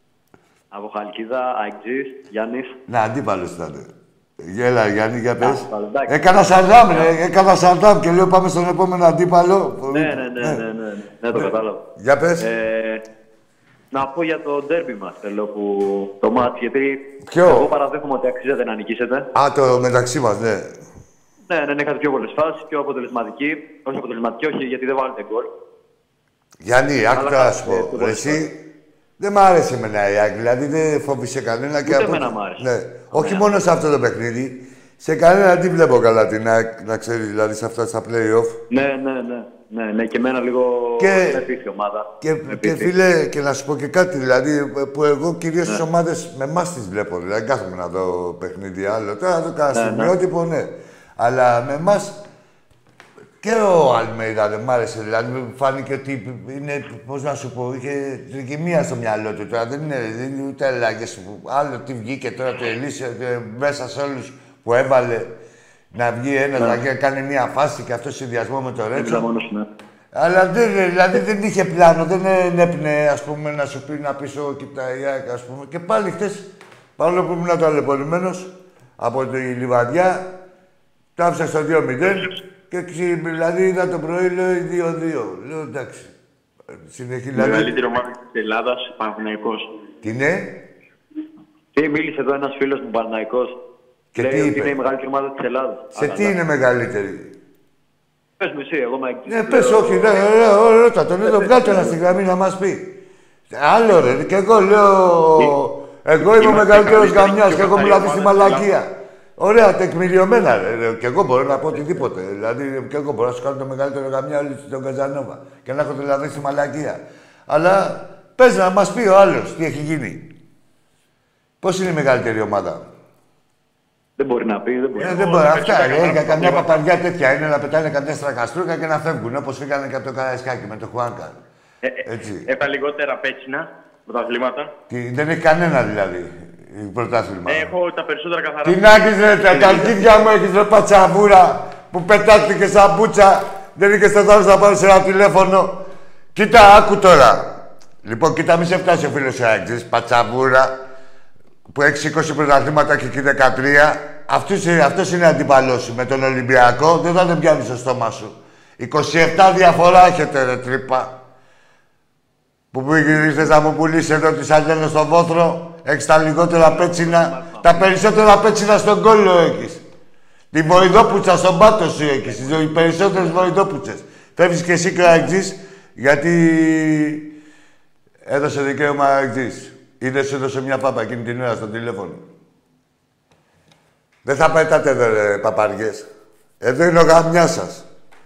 Από Χαλκίδα, Αιγτζής, Γιάννης. Να, αντίπαλος ήταν. Γέλα, Γιάννη, για πες. εντάξει. Έκανα σαρδάμ, ρε. Έκανα σαρδάμ και λέω πάμε στον επόμενο αντίπαλο. Ναι, ναι, ναι, ναι, ναι, ναι, ναι, το κατάλαβα. Για πες. Ε, να πω για το ντέρμπι μας, θέλω, που το μάτς, γιατί Ποιο? εγώ παραδέχομαι ότι αξίζεται να νικήσετε. Α, το μεταξύ μας, ναι. Ναι, ναι, ναι, είχατε πιο πολλές φάσεις, πιο αποτελεσματική. Όχι αποτελεσματική, όχι, γιατί δεν βάλετε γκολ. Γιάννη, άκου να σου πω. ε, Εσύ, δεν μ' άρεσε εμένα η Άκη, δηλαδή δεν φόβησε κανένα. Ούτε εμένα μ' άρεσε. Ναι. Όχι μόνο σε αυτό το παιχνίδι. Σε κανένα δεν βλέπω καλά την ΑΕΚ, να ξέρει, δηλαδή σε αυτά τα play-off. Ναι, ναι, ναι. Ναι, ναι, και εμένα λίγο Και- με πείθει η ομάδα. Και, Με και πείθει. φίλε, και να σου πω και κάτι, δηλαδή, που εγώ κυρίως Ναι. τις ομάδες με εμάς τις βλέπω. Δηλαδή, κάθομαι να δω παιχνίδι άλλο. Τώρα να δω κανένα Ναι, ναι. στιγμιότυπο, ναι. Αλλά με εμάς και ο Αλμέιδα δεν μ' άρεσε. Δηλαδή, μου φάνηκε ότι είναι, πώς να σου πω, είχε τρικυμία στο μυαλό του. Τώρα δεν είναι, δεν είναι ούτε αλλαγές. Άλλο τι βγήκε τώρα, το ελύσε ε, μέσα σε όλους που έβαλε να βγει ένας, να κάνει μια φάση και αυτό συνδυασμό με το Δεν Ρέτσο. ήταν μόνος, ναι. Αλλά δεν, δηλαδή δεν είχε πλάνο, δεν έπνε, ας πούμε, να σου πει να πεις ο Κιταϊάκ, ας πούμε. Και πάλι χτες, παρόλο που ήμουν ταλαιπωρημένος από τη Λιβαδιά, το άφησα στο δύο μηδέν και ξυ- δηλαδή είδα το πρωί, λέω δύο δύο. Λέω εντάξει. Συνεχή, δηλαδή. Μεγαλύτερη ομάδα της Ελλάδας, Παναθηναϊκός. Τι ναι, Τι μίλησε εδώ ένας φίλος μου, Παναθηναϊκός. Και Λέει τι ότι είπε? είναι η μεγαλύτερη ομάδα της Ελλάδας. σε τι είναι μεγαλύτερη. Πες μου εσύ, εγώ με Ναι, πες, όχι, ναι, ναι, ρώτα τον, εδώ βγάλτε ένα στη γραμμή να μας πει. Άλλο ρε, και εγώ λέω Εγώ είμαι ο μεγαλύτερος γαμιάς και έχω μιλήσει στη μαλακία. μαλακία. Ωραία, τεκμηριωμένα. Ρε. Και εγώ μπορώ να πω οτιδήποτε. Δηλαδή, και εγώ μπορώ να σου κάνω το μεγαλύτερο γαμιά όλη στον Καζανόβα και να έχω τρελαθεί στη μαλακία. Αλλά πες να μας πει ο άλλος τι έχει γίνει. Πώς είναι η μεγαλύτερη ομάδα. Δεν μπορεί να πει, δεν μπορεί. Ε, δεν μπορεί. Αυτά είναι. Για καμιά παπαριά τέτοια είναι να πετάνε καμιά στρακαστρούκα και να φεύγουν. Όπως φύγανε και από το Καραϊσκάκι με το Χουάνκα. Ε, ε, τα λιγότερα πέτσινα πρωταθλήματα. Τι, δεν έχει κανένα δηλαδή πρωτάθλημα. Ε, έχω τα περισσότερα καθαρά. Τι να έχεις ρε, τα καλκίδια μου έχεις ρε πατσαβούρα που πετάχτηκε σαν μπούτσα. Δεν είχες το θάρρος να πάρεις ένα τηλέφωνο. Κοίτα, άκου τώρα. Λοιπόν, κοίτα, μη σε φτάσει ο φίλος Αέκτζης, πατσαβούρα, που έχει είκοσι πρωταθλήματα και εκεί δεκατρία. Αυτός, αυτός είναι αντιπαλός με τον Ολυμπιακό. Δεν θα τον πιάνει στο στόμα σου. είκοσι επτά διαφορά έχετε ρε τρύπα. Που ήρθες να μου πουλήσεις εδώ τη σαλένο στον Βόθρο. Έχεις τα λιγότερα πέτσινα. Τα περισσότερα πέτσινα στον κόλλο έχεις. Τη βοηδόπουτσα στον πάτο σου έχεις. Οι περισσότερες βοηδόπουτσες. Φεύγεις και εσύ Αέκτζης, γιατί έδωσε δικαίωμα Αέκτζης. Ή δεν σου έδωσε μια πάπα εκείνη την ώρα στο τηλέφωνο. Δεν θα πετάτε εδώ ρε παπαριές. Εδώ είναι ο γαμιάς σας.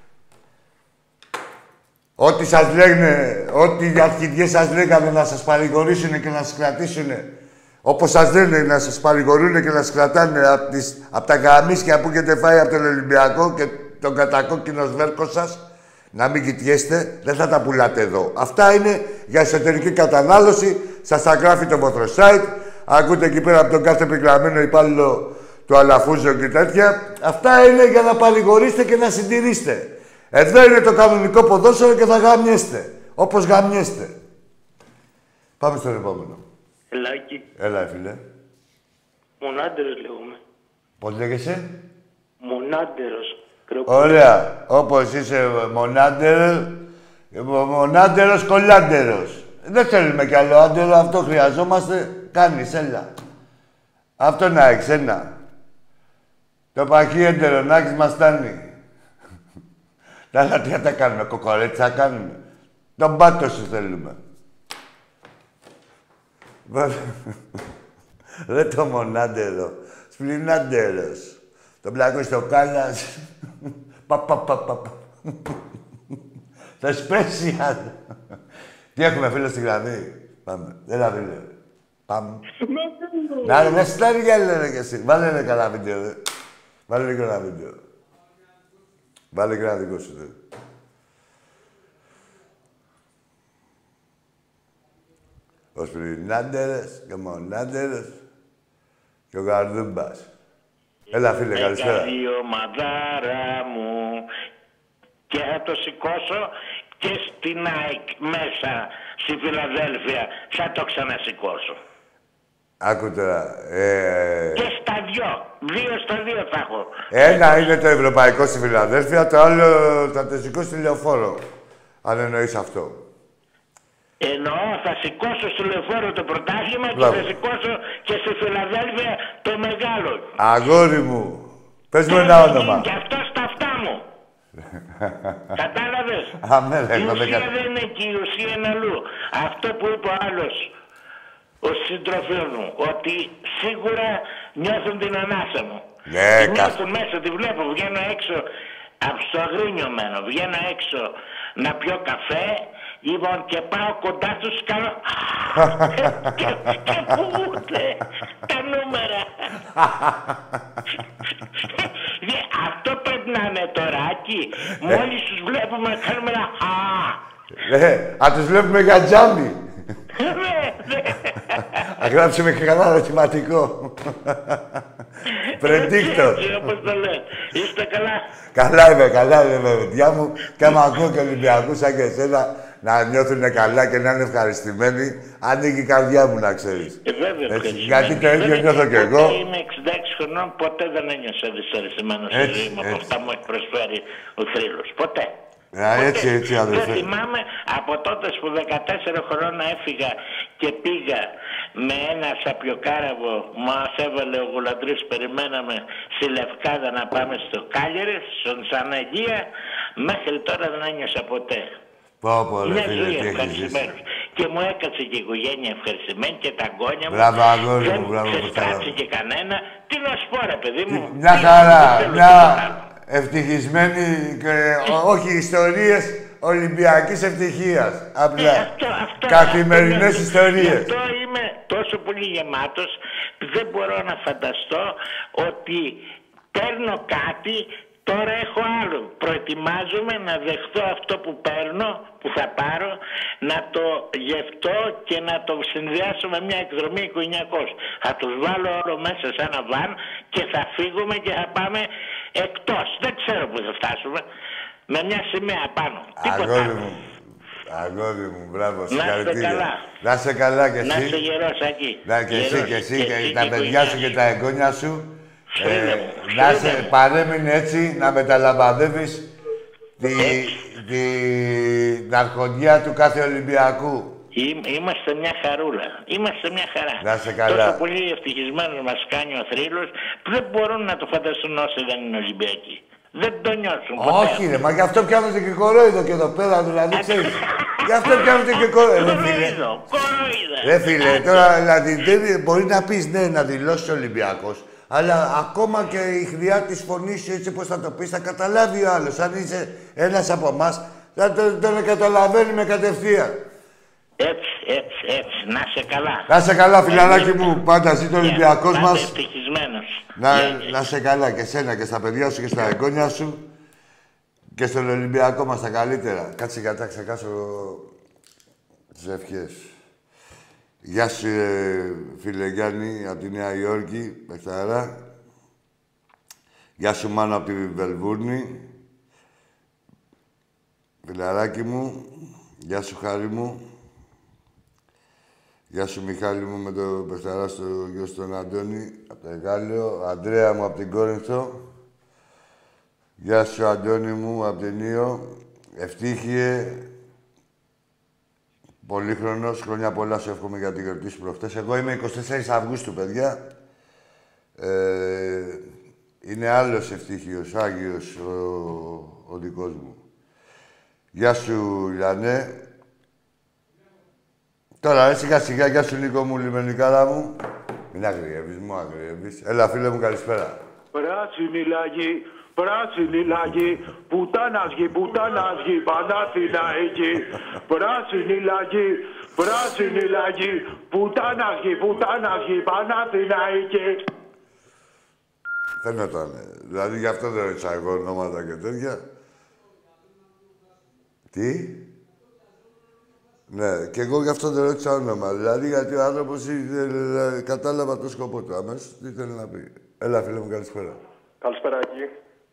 Ό,τι σας λένε, ό,τι οι αρχιδιές σας λέγανε να σας παρηγορήσουν και να σας κρατήσουν. Όπως σας λένε να σας παρηγορούν και να σας κρατάνε από, τις, από τα γαμίσια που έχετε φάει από τον Ολυμπιακό και τον κατακόκκινο σβέρκο σας, να μην κοιτιέστε, δεν θα τα πουλάτε εδώ. Αυτά είναι για εσωτερική κατανάλωση. Σας τα γράφει το Βοθροσάιτ. Ακούτε εκεί πέρα από τον κάθε πυγραμμένο υπάλληλο του Αλαφούζο και τέτοια. Αυτά είναι για να παρηγορήσετε και να συντηρήσετε. Εδώ είναι το κανονικό ποδόσφαιρο και θα γαμιέστε. Όπως γαμιέστε. Πάμε στον επόμενο. Ελάκη. Έλα, φίλε. Μονάντερος λέγομαι. Πώς λέγεσαι? Μονάντερος. Ωραία. Όπως είσαι μονάντερος, μονάντερος κολλάντερος. Δεν θέλουμε κι άλλο άντερο, αυτό χρειαζόμαστε. Κάνεις, έλα. Αυτό να έχεις, ένα. Το παχύ έντερο να έχεις μας φτάνει. Τα άλλα τι θα τα κάνουμε, κοκορέτσα κάνουμε. Τον πάτο σου θέλουμε. Ρε το μονάντερο, σπλινάντερος. Τον πλακώ στο κάλας. Πα, πα, πα, πα, πα. Το special. Τι έχουμε, φίλο, στη γραμμή. Πάμε. Έλα, φίλε. Πάμε. Να ρε, δεν στάρει για λένε κι εσύ. Βάλε ρε καλά βίντεο, ρε. Βάλε ρε καλά βίντεο. Βάλε και ένα δικό σου, ρε. Ο Σπρινάντερες και ο Μονάντερες και ο Γαρδούμπας. Έλα, φίλε, καλησπέρα. Έκανα δύο μαδάρα μου και θα το σηκώσω και στην ΑΕΚ μέσα, στη Φιλαδέλφια. Θα το ξανασηκώσω. Άκου τώρα. Ε... Και στα δυο. Δύο στα δύο θα έχω. Ένα είναι το ευρωπαϊκό στη Φιλαδέλφια, το άλλο θα το σηκώσει στη Λεωφόρο. Αν εννοείς αυτό. Εννοώ, θα σηκώσω στο Λεωφόρο το πρωτάθλημα και θα σηκώσω και στη Φιλαδέλφια το μεγάλο. Αγόρι μου, πες μου ένα όνομα. Και αυτό στα αυτά μου. Κατάλαβες. Αμέ, η ουσία δεν είναι εκεί, η ουσία είναι αλλού. Αυτό που είπε ο άλλος, ο συντροφιός μου, ότι σίγουρα νιώθουν την ανάσα μου. Ναι, τη νιώθουν μέσα, τη βλέπω, βγαίνω έξω, από στο Αγρίνιο μένω, βγαίνω έξω να πιω καφέ, λοιπόν, και πάω κοντά τους κάνω και, και φοβούνται τα νούμερα. Αυτό πρέπει να είναι τωράκι. Μόλις τους βλέπουμε κάνουμε ένα α. Ναι, αν τους βλέπουμε για τζάμι. Θα γράψουμε και κανένα ερωτηματικό. Predictor. Όπως το λένε. Είστε καλά? Καλά είμαι, καλά είμαι, παιδιά μου. Και άμα ακούω και Ολυμπιακούς σαν και εσένα να νιώθουν καλά και να είναι ευχαριστημένοι, ανοίγει η καρδιά μου, να ξέρεις. Ε, βέβαια, γιατί το ίδιο νιώθω κι εγώ. Είμαι εξήντα έξι χρονών, ποτέ δεν ένιωσα δυσαρεστημένο στη ζωή μου από αυτά μου έχει προσφέρει ο θρύλος. Ποτέ. Ε, έτσι, έτσι, αδερφέ. Δεν θυμάμαι από τότε που δεκατέσσερα χρόνια έφυγα και πήγα με ένα σαπιοκάραβο, μας έβαλε ο Γουλαντρής, περιμέναμε στη Λευκάδα να πάμε στο Κάλιερε, στον Σαναγία, μέχρι τώρα δεν ένιωσα ποτέ. Πω, πω, ρε, μια φίλε, ζωή τι έχεις ευχαριστημένος. και μου έκατσε και η οικογένεια ευχαριστημένη και τα γόνια μου. Μπράβο, αγόρι μου, δεν μπράβο. Δεν ξεστράτησε και κανένα. Τι να σου πω, ρε παιδί μου. Μια χαρά, μια ευτυχισμένη και όχι ιστορίες Ολυμπιακής ευτυχίας. Απλά ε, αυτό, αυτό, καθημερινές αυτό, ιστορίες. Γι' αυτό είμαι τόσο πολύ γεμάτος που δεν μπορώ να φανταστώ ότι παίρνω κάτι. Τώρα έχω άλλο. Προετοιμάζομαι να δεχτώ αυτό που παίρνω, που θα πάρω, να το γευτώ και να το συνδυάσω με μια εκδρομή οικογενειακός. Θα τους βάλω όλο μέσα σε ένα βαν και θα φύγουμε και θα πάμε εκτός. Δεν ξέρω πού θα φτάσουμε. Με μια σημαία πάνω. Αγόρι μου. Αγόρι μου, μπράβο. Να είστε καλά. Να είστε καλά κι εσύ. Να είστε γερός εκεί. Να και εσύ και εσύ και, και τα παιδιά σου και τα εγγόνια σου. Ε, να σε παρέμεινε έτσι, να μεταλαμπαδεύεις τη, τη, την αρχοντιά του κάθε Ολυμπιακού. Είμαστε μια χαρούλα. Είμαστε μια χαρά. Να σε καλά. Τόσο πολύ ευτυχισμένος μας κάνει ο θρύλος που δεν μπορούν να το φανταστούν όσοι δεν είναι Ολυμπιακοί. Δεν το νιώσουν ποτέ. Όχι ρε, μα γι' αυτό πιάνονται και κορόιδο και εδώ πέρα, δηλαδή, ξέρεις. Γι' αυτό πιάνονται και κορόιδο, φίλε. Ρε φίλε, τώρα δηλαδή μπορεί να πεις ναι, να δηλώσεις Ολυμπιακός, αλλά ακόμα και η χρειά της φωνής σου, έτσι πως θα το πεις, θα καταλάβει ο άλλος. Αν είσαι ένας από εμάς, θα τον το καταλαβαίνει με κατευθείαν. Έτσι, έτσι, έτσι. Να σε καλά. Να σε καλά, φιλαράκι μου. Πάντα ζει το Ολυμπιακός μας. Πάντα ευτυχισμένος. Να, yeah, να σε καλά και σένα και στα παιδιά σου και στα εγγόνια σου. Και στον Ολυμπιακό μας τα καλύτερα. Κάτσε για να ξεκάσω τις ευχές. Γεια σου, ε, φίλε Γιάννη, από τη Νέα Υόρκη, παιχταρά. Γεια σου, Μάνο, από τη Βελβούρνη. Φιλαράκι μου. Γεια σου, Χάρη μου. Γεια σου, Μιχάλη μου, με το παιχταρά στο γιο στον Αντώνη, από το Εγάλεο. Αντρέα μου, από την Κόρινθο. Γεια σου, Αντώνη μου, από την Ήο. Ευτύχιε. Πολύχρονος. Χρόνια πολλά σου εύχομαι για την γιορτή σου προχτές. Εγώ είμαι εικοστή τέσσερις Αυγούστου, παιδιά. Ε, είναι άλλος ευτύχιος, Άγιος ο, ο δικός μου. Γεια σου, Λιανέ. Τώρα, ρε, σιγά σιγά, γεια σου, Νίκο μου, λιμενικάρα μου. Μην αγριεύεις, μου αγριεύεις. Έλα, φίλε μου, καλησπέρα. Πράσινη λαγή, πράσινη λαγή, πουτάνας γη, πουτάνας γη, Παναθηναϊκή. Πράσινη λαγή, πράσινη λαγή, πουτάνας γη, πουτάνας γη, Παναθηναϊκή. Φαίνονταν. Δηλαδή, γι' αυτό δεν ρώτησα εγώ ονόματα και τέτοια. Τι? Ναι, και εγώ γι' αυτό δεν ρώτησα όνομα. Δηλαδή, γιατί ο άνθρωπος ε, κατάλαβα το σκοπό του αμέσως. Τι θέλει να πει. Έλα, φίλε μου, καλησπέρα. Καλησπέρα, Άκη.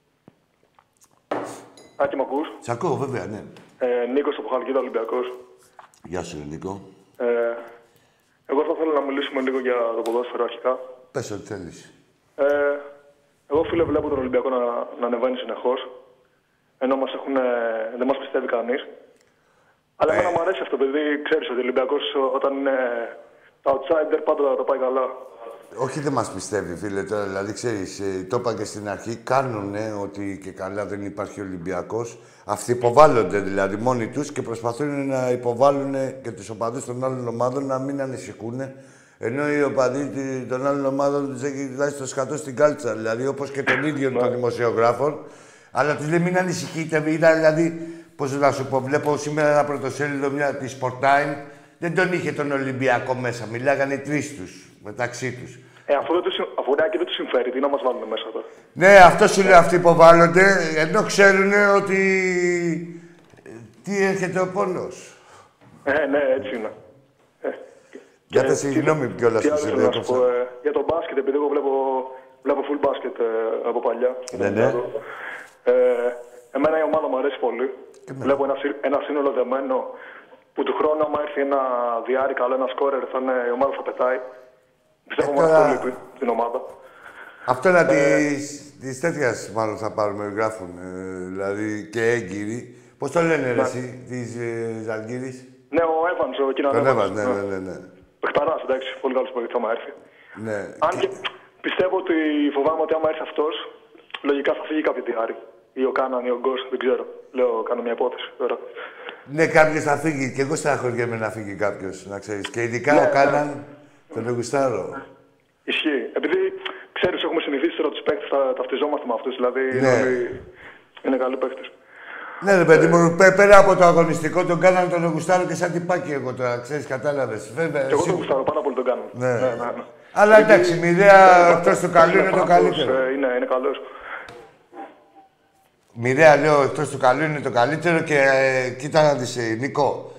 Άκη, μ' ακούς? Σ' ακούω, βέβαια, ναι. Ε, Νίκος από Χαλκίδα, Ολυμπιακός. Γεια σου, Νίκο. Ε, εγώ θα ήθελα να μιλήσουμε λίγο για το ποδόσφαιρο αρχικά. Πες ό,τι θέλεις. Ε, εγώ, φίλε, βλέπω τον Ολυμπιακό να, να ανεβαίνει συνεχώς. Ενώ μας έχουν, ε, δεν μας πιστεύει κανείς. Αλλά εμένα μου αρέσει αυτό, επειδή ξέρεις ότι ο Ολυμπιακός όταν είναι outsider πάντα θα το πάει καλά. Όχι, δεν μας πιστεύει, φίλε, τώρα. Δηλαδή, ξέρεις, ε, το είπα και στην αρχή, κάνουνε ότι και καλά δεν υπάρχει Ολυμπιακός. Αυτοί υποβάλλονται δηλαδή μόνοι τους και προσπαθούν να υποβάλλουν και τους οπαδούς των άλλων ομάδων να μην ανησυχούν. Ενώ οι οπαδοί των άλλων ομάδων τους έχει τουλάχιστον σκατό στην κάλτσα. Δηλαδή, όπως και των ίδιων των δημοσιογράφων. Αλλά τους λέει μην ανησυχείτε, είδα δηλαδή. Πώς να σου πω, βλέπω σήμερα ένα πρωτοσέλιδο μια, τη Sporttime, δεν τον είχε τον Ολυμπιακό μέσα. Μιλάγανε τρεις τους, μεταξύ τους. Ε, αφού δεν τους, αφού και δεν τους συμφέρει, τι να μας βάλουν μέσα τώρα. Ναι, αυτό σου λέει αυτοί υποβάλλονται, ενώ ξέρουν ότι... τι έρχεται ο πόνος. Ε, ναι, έτσι είναι. Ε, για τα συγγνώμη κιόλας που σε διέκοψα. Ε, για το μπάσκετ, επειδή εγώ βλέπω, βλέπω full μπάσκετ ε, από παλιά. Ναι, ναι. Ε, εμένα η ομάδα μου αρέσει πολύ. Βλέπω ένα, ένα σύνολο δεμένο που του χρόνου, άμα έρθει ένα διάρρη καλό, ένα σκόρερ, θα είναι, η ομάδα θα πετάει. Πιστεύω μόνο αυτό λείπει την ομάδα. Αυτό είναι ε... της τέτοιας μάλλον θα πάρουμε, γράφουν, ε, δηλαδή και έγκυροι. Πώς το λένε, ναι. Ρε, εσύ, της ε, Ζαλγκύρης. Ναι, ο Εύανς, ο Κίναν Εύανς. Ναι, ναι, ναι, ναι. Παιχταράς, εντάξει, πολύ καλός που θα έρθει. Ναι. Αν και πιστεύω ότι φοβάμαι ότι άμα έρθει αυτός, λογικά θα φύγει κάποιο διάρρη. Ή ο Κάναν ή ο Γκος, δεν ξέρω. Λέω, κάνω μια υπόθεση τώρα. Ναι, κάποιος θα φύγει. Και εγώ στεναχωριέμαι να φύγει κάποιος, να ξέρεις. Και ειδικά Ναι, ο ναι. Κάναν, τον γουστάρω. Ισχύει. Επειδή ξέρεις, έχουμε συνηθίσει τώρα τους παίκτες, τα, ταυτιζόμαστε με αυτούς. Δηλαδή Ναι. είναι, όλοι- είναι καλοί παίκτες. Ναι, ρε παιδί μου, πέ- πέρα από το αγωνιστικό, τον Κάναν τον γουστάρω και σαν τυπάκι εγώ τώρα, ξέρεις, κατάλαβες. Βέβαια, Και εγώ εσύ- τον γουστάρω πάρα πολύ τον κάνω. Ναι. ναι, ναι. ναι. Αλλά εντάξει, μοιραία εκτός του καλού είναι το Πάγκος, καλύτερο. ε, Είναι, είναι καλός. Μοιραία, λέω, εκτός του καλού είναι το καλύτερο και ε, κοίτα να δεις, ε, Νίκο,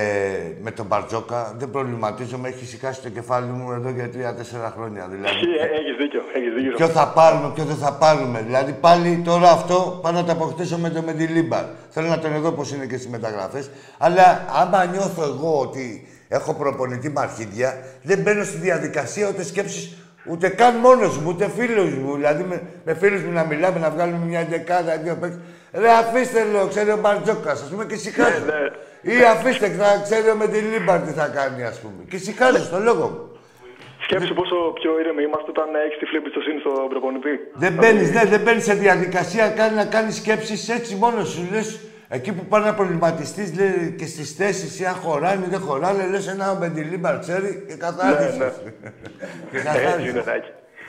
ε, με τον Μπαρτζόκα δεν προβληματίζομαι, έχει σηκάσει το κεφάλι μου εδώ για τρία τέσσερα χρόνια. Δηλαδή, Ισχύει, ε, Έχεις δίκιο. Έχεις δίκιο. ποιο θα πάρουμε, ποιο δεν θα πάρουμε. Δηλαδή πάλι τώρα αυτό πάω να το αποκτήσω με το Μεντιλίμπαρ. Θέλω να τον δω πώς είναι και στις μεταγραφές. Αλλά άμα νιώθω εγώ ότι έχω προπονητή με αρχίδια, δεν μπαίνω στη διαδικασία ούτε σκέψεις ούτε καν μόνος μου, ούτε φίλους μου. Δηλαδή με, με φίλους μου να μιλάμε, να βγάλουμε μια δεκάδα, δύο παίκτες. Ρε αφήστε, λέω, ξέρει ο Μπαρτζόκας, ας πούμε, και σηκάζω. Ναι, ναι. Ή αφήστε, να ξέρει ο Μεντιλίμπαρ τι θα κάνει, ας πούμε. Και σηκάζω στο λόγο μου. Σκέψου πόσο πιο ήρεμοι είμαστε όταν έχεις τυφλή εμπιστοσύνη στον προπονητή. Δεν μπαίνεις, ναι, δεν μπαίνεις σε διαδικασία καν να κάνεις σκέψεις έτσι μόνος σου. Λες, εκεί που πάνε να προβληματιστείς λέει, και στις θέσεις, ή αν χωράνε ή δεν χωράνε, λες ένα Μεντιλίμπαρ ξέρει και καθάρισες. Ναι, και Έτσι καθάρισες. είναι, Τάκη.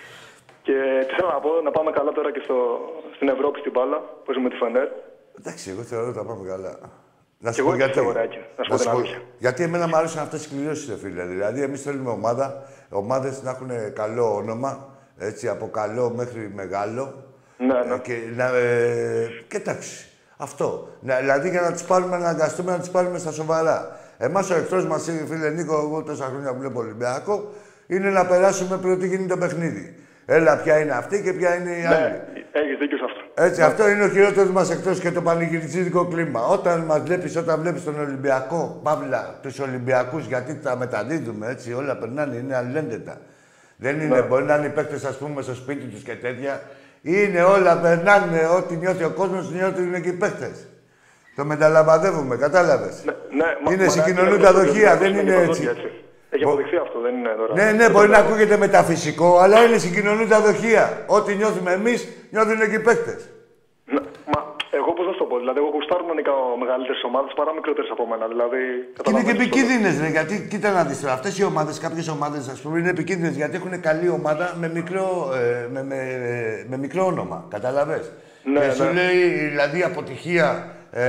Και τι θέλω να πω, να πάμε καλά τώρα και στο, στην Ευρώπη στην μπάλα, που με τη Φενέρ. Εντάξει, εγώ θεωρώ ότι θα πάμε καλά. Να Κι σου εγώ πω γιατί. πιστεύω, Ράκη. Να σου πω την αλήθεια. Γιατί εμένα μου αρέσουν αυτές οι κληρώσεις, ρε φίλε. Δηλαδή, εμείς θέλουμε ομάδα, ομάδες να έχουν καλό όνομα, έτσι, από καλό μέχρι μεγάλο. Ναι, ναι. Ε, Και, να, ε, και εντάξει, αυτό. Να, δηλαδή, για να τους πάρουμε, να αναγκαστούμε να τους πάρουμε στα σοβαρά. Εμάς ο εχθρός μας, φίλε Νίκο, εγώ τόσα χρόνια που βλέπω Ολυμπιακό, είναι να περάσουμε πρώτη γίνει το παιχνίδι. Έλα, ποια είναι αυτή και ποια είναι η άλλη. Ναι, έχεις δίκιο σε αυτό. Έτσι, αυτό είναι ο χειρότερος μας εκτός και το πανηγυριτσίδικο κλίμα. Όταν μας βλέπεις, όταν βλέπεις τον Ολυμπιακό, παύλα, τους Ολυμπιακούς, γιατί τα μεταδίδουμε, έτσι, όλα περνάνε, είναι αλληλένδετα. Δεν είναι, μπορεί να είναι οι παίκτες, ας πούμε, στο σπίτι τους και τέτοια. Είναι όλα, περνάνε, ό,τι νιώθει ο κόσμος, νιώθουν και οι παίκτες. Το μεταλαμπαδεύουμε, κατάλαβες. Ναι, ναι, Είναι μα- συγκοινωνούντα μα- δοχεία, δεν είναι είναι παντοδόκια, έτσι. Έχει αποδειχθεί αυτό, δεν είναι τώρα. Ναι, ναι, μπορεί να ακούγεται μεταφυσικό, αλλά είναι συγκοινωνούντα δοχεία. Ό,τι νιώθουμε εμείς, νιώθουν και οι παίκτες. Ναι, μα εγώ πώς να σου το πω, δηλαδή εγώ γουστάρω να νικάω μεγαλύτερες ομάδες παρά μικρότερες από μένα. Δηλαδή, Και είναι και καταλαβαίνεις αυτό. επικίνδυνες, ρε, γιατί κοίτα να δεις τώρα. Αυτές οι ομάδες, κάποιες ομάδες, ας πούμε, είναι επικίνδυνες γιατί έχουν καλή ομάδα με μικρό, ε, με, με, με μικρό όνομα. Καταλαβες. Ναι, και σου ναι. λέει, δηλαδή, αποτυχία ε,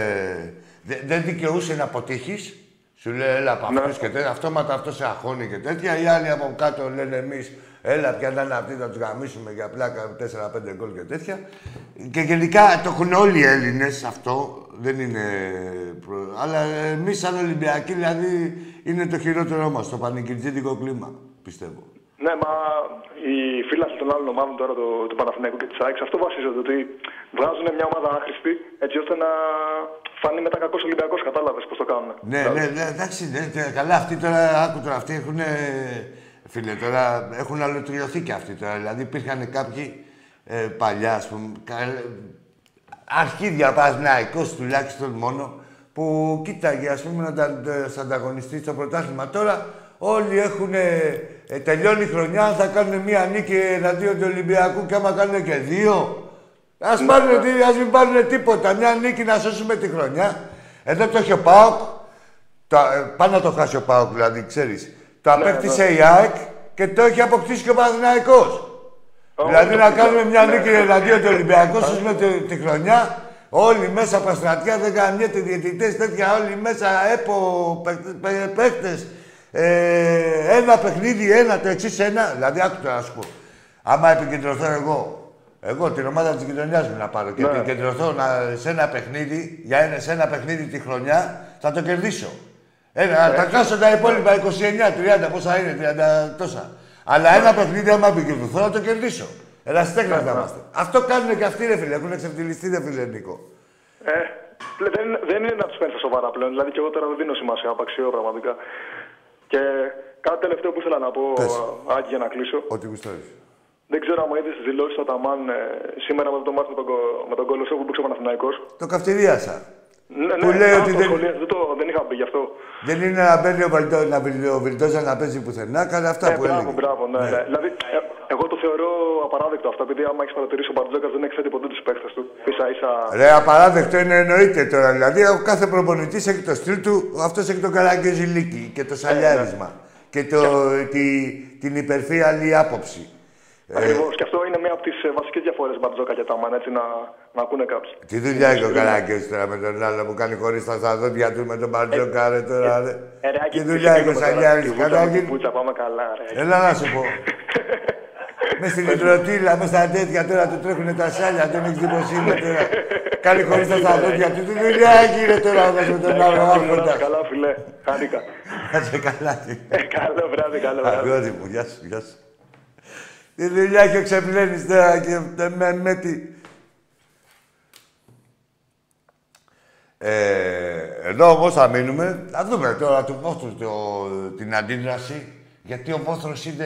δε- δεν δικαιούσε να αποτύχεις. Σου λέει, έλα από Ναι. αυτούς και τέτοια. Αυτόματα αυτό σε αγχώνει και τέτοια. Οι άλλοι από κάτω λένε εμείς, έλα πια να είναι αυτοί, θα τους γαμίσουμε για πλάκα τέσσερα πέντε γκολ και τέτοια. Και γενικά το έχουν όλοι οι Έλληνες αυτό. Δεν είναι. προ- Αλλά εμείς σαν Ολυμπιακοί, δηλαδή, είναι το χειρότερό μας, το πανηγυρτζίδικο κλίμα, πιστεύω. Ναι, μα οι φίλαθλοι των άλλων ομάδων τώρα, του το Παναθηναϊκού και της ΑΕΚ, σε αυτό βασίζονται. Ότι βγάζουν μια ομάδα άχρηστη έτσι ώστε να φανεί μετά κακός Ολυμπιακός. Κατάλαβες πώς το κάνουν. Ναι, ναι, ναι, εντάξει, ναι, ναι, καλά, αυτοί τώρα, άκου τώρα, αυτοί έχουν, φίλε, τώρα έχουν αλωτριωθεί και αυτοί τώρα. Δηλαδή, υπήρχαν κάποιοι ε, παλιά, ας πούμε, κα, αρχίδια Παναθηναϊκός τουλάχιστον μόνο, που κοίταγε, ας πούμε, να τα ε, ανταγωνιστεί στο πρωτάθλημα. Τώρα όλοι έχουν, ε, τελειώνει η χρονιά, θα κάνουν μία νίκη εναντίον του Ολυμπιακού και άμα κάνουν και δύο, ας, πάρουν, τι- ας μην πάρουν τίποτα. Μια νίκη να σώσουμε τη χρονιά. Εδώ το έχει ο ΠΑΟΚ. Το, ε, πάνω να το χάσει ο ΠΑΟΚ, δηλαδή, ξέρεις. Το απέκτησε η ΑΕΚ και το έχει αποκτήσει και ο Παναθηναϊκός. Δηλαδή να κάνουμε μια νίκη εναντίον του Ολυμπιακού, σώσουμε τη, τη χρονιά. Όλοι μέσα από αστρατιά, δεν γαμιέται διαιτητές, τέτοια όλοι μέσα, ΕΠΟ, παίκτες, παί- παίκτες. Ε, ένα παιχνίδι, ένα, το εξής ένα. Δηλαδή, άκου τώρα να σου πω. Άμα επικεντρωθώ εγώ, εγώ την ομάδα της γειτονιάς μου να πάρω και Ναι. επικεντρωθώ να, σε ένα παιχνίδι, για ένα, σε ένα παιχνίδι τη χρονιά, θα το κερδίσω. Ένα, θα χάσω τα υπόλοιπα είκοσι εννιά τριάντα, πόσα είναι, τριάντα τόσα. Αλλά ένα παιχνίδι, άμα επικεντρωθώ, θα το κερδίσω. Ερασιτέχνες να είμαστε. Αυτό κάνουν και αυτοί, ρε φίλε. Έχουν εξευτελιστεί, ρε φίλε, Νίκο. Ε, πλε- δεν, δεν είναι να τους παίρνει στα σοβαρά πλέον. Δηλαδή και εγώ τώρα δεν δίνω σημασία, απαξιώ πραγματικά. Και κάτι τελευταίο που ήθελα να πω, Πες. Άκη, για να κλείσω. Ό,τι γουστάρεις. Δεν ξέρω αν είδες τις δηλώσεις του Αταμάν ε, σήμερα με το μάτι με τον, κο- με τον Κολοσσό που μπήξε ο Παναθηναϊκός. Το καυτηρίασα. Ναι, που ναι, λέει ναι, ότι το δεν... σχολείο, δεν, το, δεν είχα πει γι' αυτό. Δεν είναι να μπαίνει ο Βιλντό- να βιλ- ο Βιλντόζα να παίζει πουθενά, κάνει αυτά Ναι, που μπράβο, έλεγε. μπράβο, ναι, Ναι. ναι. Δηλαδή, ε, εγώ το θεωρώ απαράδεκτο αυτό, επειδή άμα έχει παρατηρήσει ο Μπαρτζόκας δεν εκθέτει ποτέ τους παίχτες του. Ίσα ίσα. Ρε, απαράδεκτο είναι, εννοείται τώρα. Δηλαδή, ο κάθε προπονητής έχει το στυλ του, αυτός έχει τον Καραγκιόζηλίκη και το σαλιάρισμα. Και το, τη, την υπερφύαλη άποψη. Ακριβώς. Και αυτό είναι μία από τις βασικές διαφορές Μπαρτζόκα και Τάμαν, έτσι να, να ακούνε κάποιοι. Τι δουλειά έχει ο Καραγκιόζης τώρα με τον άλλο που κάνει χωρίς τα στα δόντια του με τον Μπαρτζόκα, ρε τώρα. Ρε. Τι δουλειά έχει ο Σαλιάρης, καταρχήν. Πάμε καλά, ρε. Έλα να σου πω. Μες στην υδροτήλα, μες στα τέτοια τώρα του τρέχουνε τα σάλια, δεν έχεις δει πως είναι τώρα. Κάνει χωρίς τα στα δόντια του, τι δουλειά έχει ρε τώρα μέσα με τον άλλο άρχοντα. Καλά, φιλέ. Χάρηκα. Κάτσε καλά. Καλό βράδυ, καλό βράδυ. Αγόρι μου, γεια σου, γεια σου. Τι δουλειά έχει ο ξεπλένης τώρα και με, με τι. Ε, εδώ όμως θα μείνουμε. Θα δούμε τώρα του Βόθρου το, την αντίδραση. Γιατί ο Βόθρος είναι,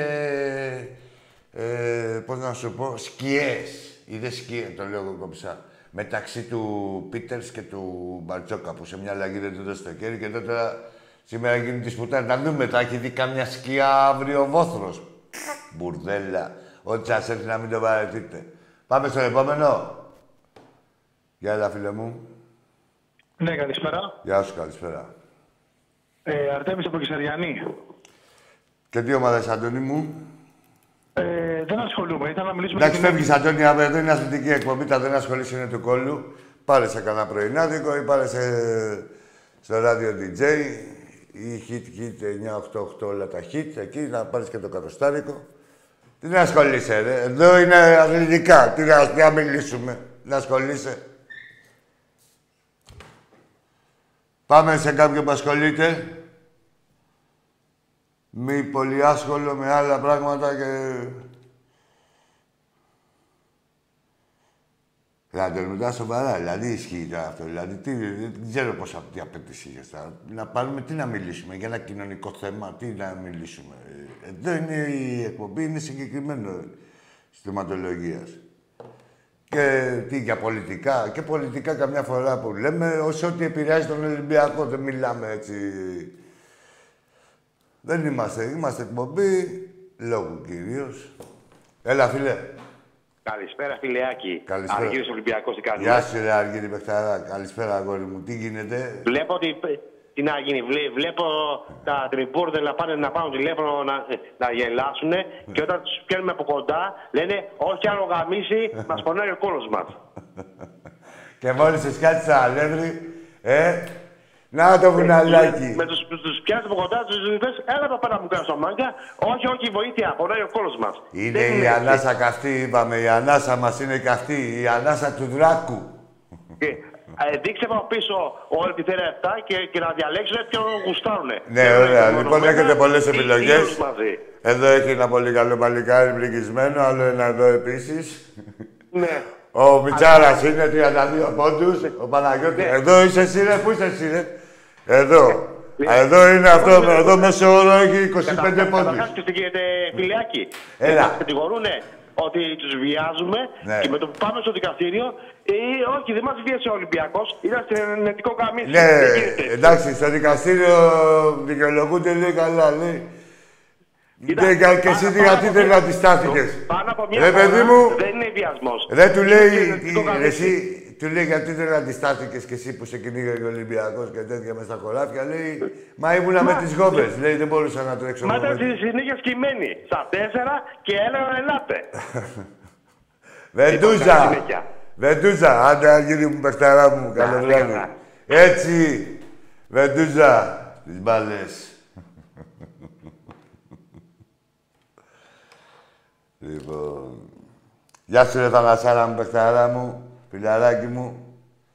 ε, πώς να σου πω, σκιές. Είδε σκιές, το λέω εγώ κομψά. Μεταξύ του Πίτερς και του Μπαρτζόκα, που σε μια αλλαγή δεν του δώσει το χέρι. Και τώρα σήμερα γίνει τη σπουτάρα. Να δούμε, θα έχει δει καμιά σκιά αύριο ο Βόθρος. Μπουρδέλα. Ό,τι σας έρθει να μην το παρετείτε. Πάμε στο επόμενο. Γεια, έλα, φίλε μου. Ναι, καλησπέρα. Γεια σου, καλησπέρα. Ε, Αρτέμις από Κεσαριανή. Και τι ομάδες, Αντώνη μου. Ε, δεν ασχολούμαι, ήθελα να μιλήσουμε... Εντάξει, φεύγεις, Αντώνη, εδώ είναι αθλητική εκπομπή, τα δεν ασχολείς είναι του κόλλου. Πάρε σε κανένα πρωινάδικο ή πάρε σε... στο ράδιο ντι τζέι ή hit, hit, εννιά οκτώ οκτώ, όλα τα hit, εκεί να πάρεις και το κατοστάρικο. Τι να ασχολείσαι, ρε. Εδώ είναι αθλητικά. Τι να, να μιλήσουμε. Να ασχολείσαι. Πάμε σε κάποιον που ασχολείται. Μη πολύ άσχολο με άλλα πράγματα και... Δηλαδή, μετά σοβαρά, δηλαδή ισχύει τώρα αυτό. Δηλαδή, τι, δεν ξέρω πόσα τι απαιτήσει είχες τώρα. Να πάρουμε, τι να μιλήσουμε, για ένα κοινωνικό θέμα, τι να μιλήσουμε. Εδώ είναι η εκπομπή, είναι συγκεκριμένο της θεματολογίας. Και τι για πολιτικά, και πολιτικά καμιά φορά που λέμε, όσο ό,τι επηρεάζει τον Ολυμπιακό, δεν μιλάμε έτσι. Δεν είμαστε, είμαστε εκπομπή λόγου κυρίως. Έλα, φίλε. Καλησπέρα, φιλεάκι. Καλησπέρα. Αργύρης Ολυμπιακός, τι κάνεις. Γεια σου, ρε Αργύρη Πεχταρά. Καλησπέρα, αγόρι μου. Τι γίνεται. Βλέπω ότι... Τι να γίνει, βλέ, βλέπω τα τριμπόρδε να πάνε να πάρουν τηλέφωνο να, να γελάσουν και όταν τους πιάνουμε από κοντά λένε όχι άλλο γαμίσει, μας πονάει ο κόλος μας. Και μόλις σε σκάτει στα αλεύρι, ε, να το βουναλάκι. Με τους, τους πιάνεις από κοντά, τους λες, έλα εδώ πέρα μου κάνεις το μάγκα, όχι, όχι, βοήθεια, πονάει ο κόλος μας. Είναι η είναι ανάσα έτσι. Καυτή, είπαμε, η ανάσα μας είναι καυτή, η ανάσα του Δράκου. Και, ε, δείξε από πίσω όλη τη θέρα επτά και, και να διαλέξουν ποιον γουστάρουνε. Ναι, ωραία. Λοιπόν, έχετε πολλές επιλογές. Εδώ έχει ένα πολύ καλό παλικάρι πληγισμένο, άλλο ένα εδώ επίσης. Ναι. Ο Μιτσάρας είναι τριάντα δύο πόντους, ο Παναγιώτης. Ναι. Εδώ είσαι εσύ, ρε, πού είσαι εσύ, ρε. Εδώ. Ναι. Εδώ είναι αυτό, εδώ μέσω όρο έχει είκοσι πέντε πόντους. Καταρχάς και γίνεται φιλιάκι. Έλα. Μας κατηγορούνε ότι τους βιάζουμε ναι. Και με το που πάμε στο δικαστήριο, ε, όχι, δεν μας βίασε ο Ολυμπιακός, ήταν στην ενετικό καμίσι. Ναι, εντάξει, στο δικαστήριο δικαιολογούνται, λέει καλά, λέει. Ήταν, και, και εσύ γιατί δεν αντιστάθηκες. Πάνω από μια ρε, παιδί μου, δεν είναι βιασμός. Δεν του λέει, εσύ, του λέει γιατί δεν αντιστάθηκες και εσύ που σε κυνήγαγε ο Ολυμπιακός και τέτοια μες στα χωράφια, λέει, μα ήμουνα με τις γόμπες, λέει, δεν μπορούσα να τρέξω. Μα ήταν συνέχεια σκυμμένοι, στα τέσσερα και έλεγαν ελάτε. Βεντούζα, Βεντούζα, άντε Αργύρη μου, παιχταρά μου, καλό βράδυ. Έτσι, Βεντούζα, τις μπάλες. Λοιπόν, γεια σου ρε Θανασάρα μου, παιχταρά μου, φιλαράκι μου.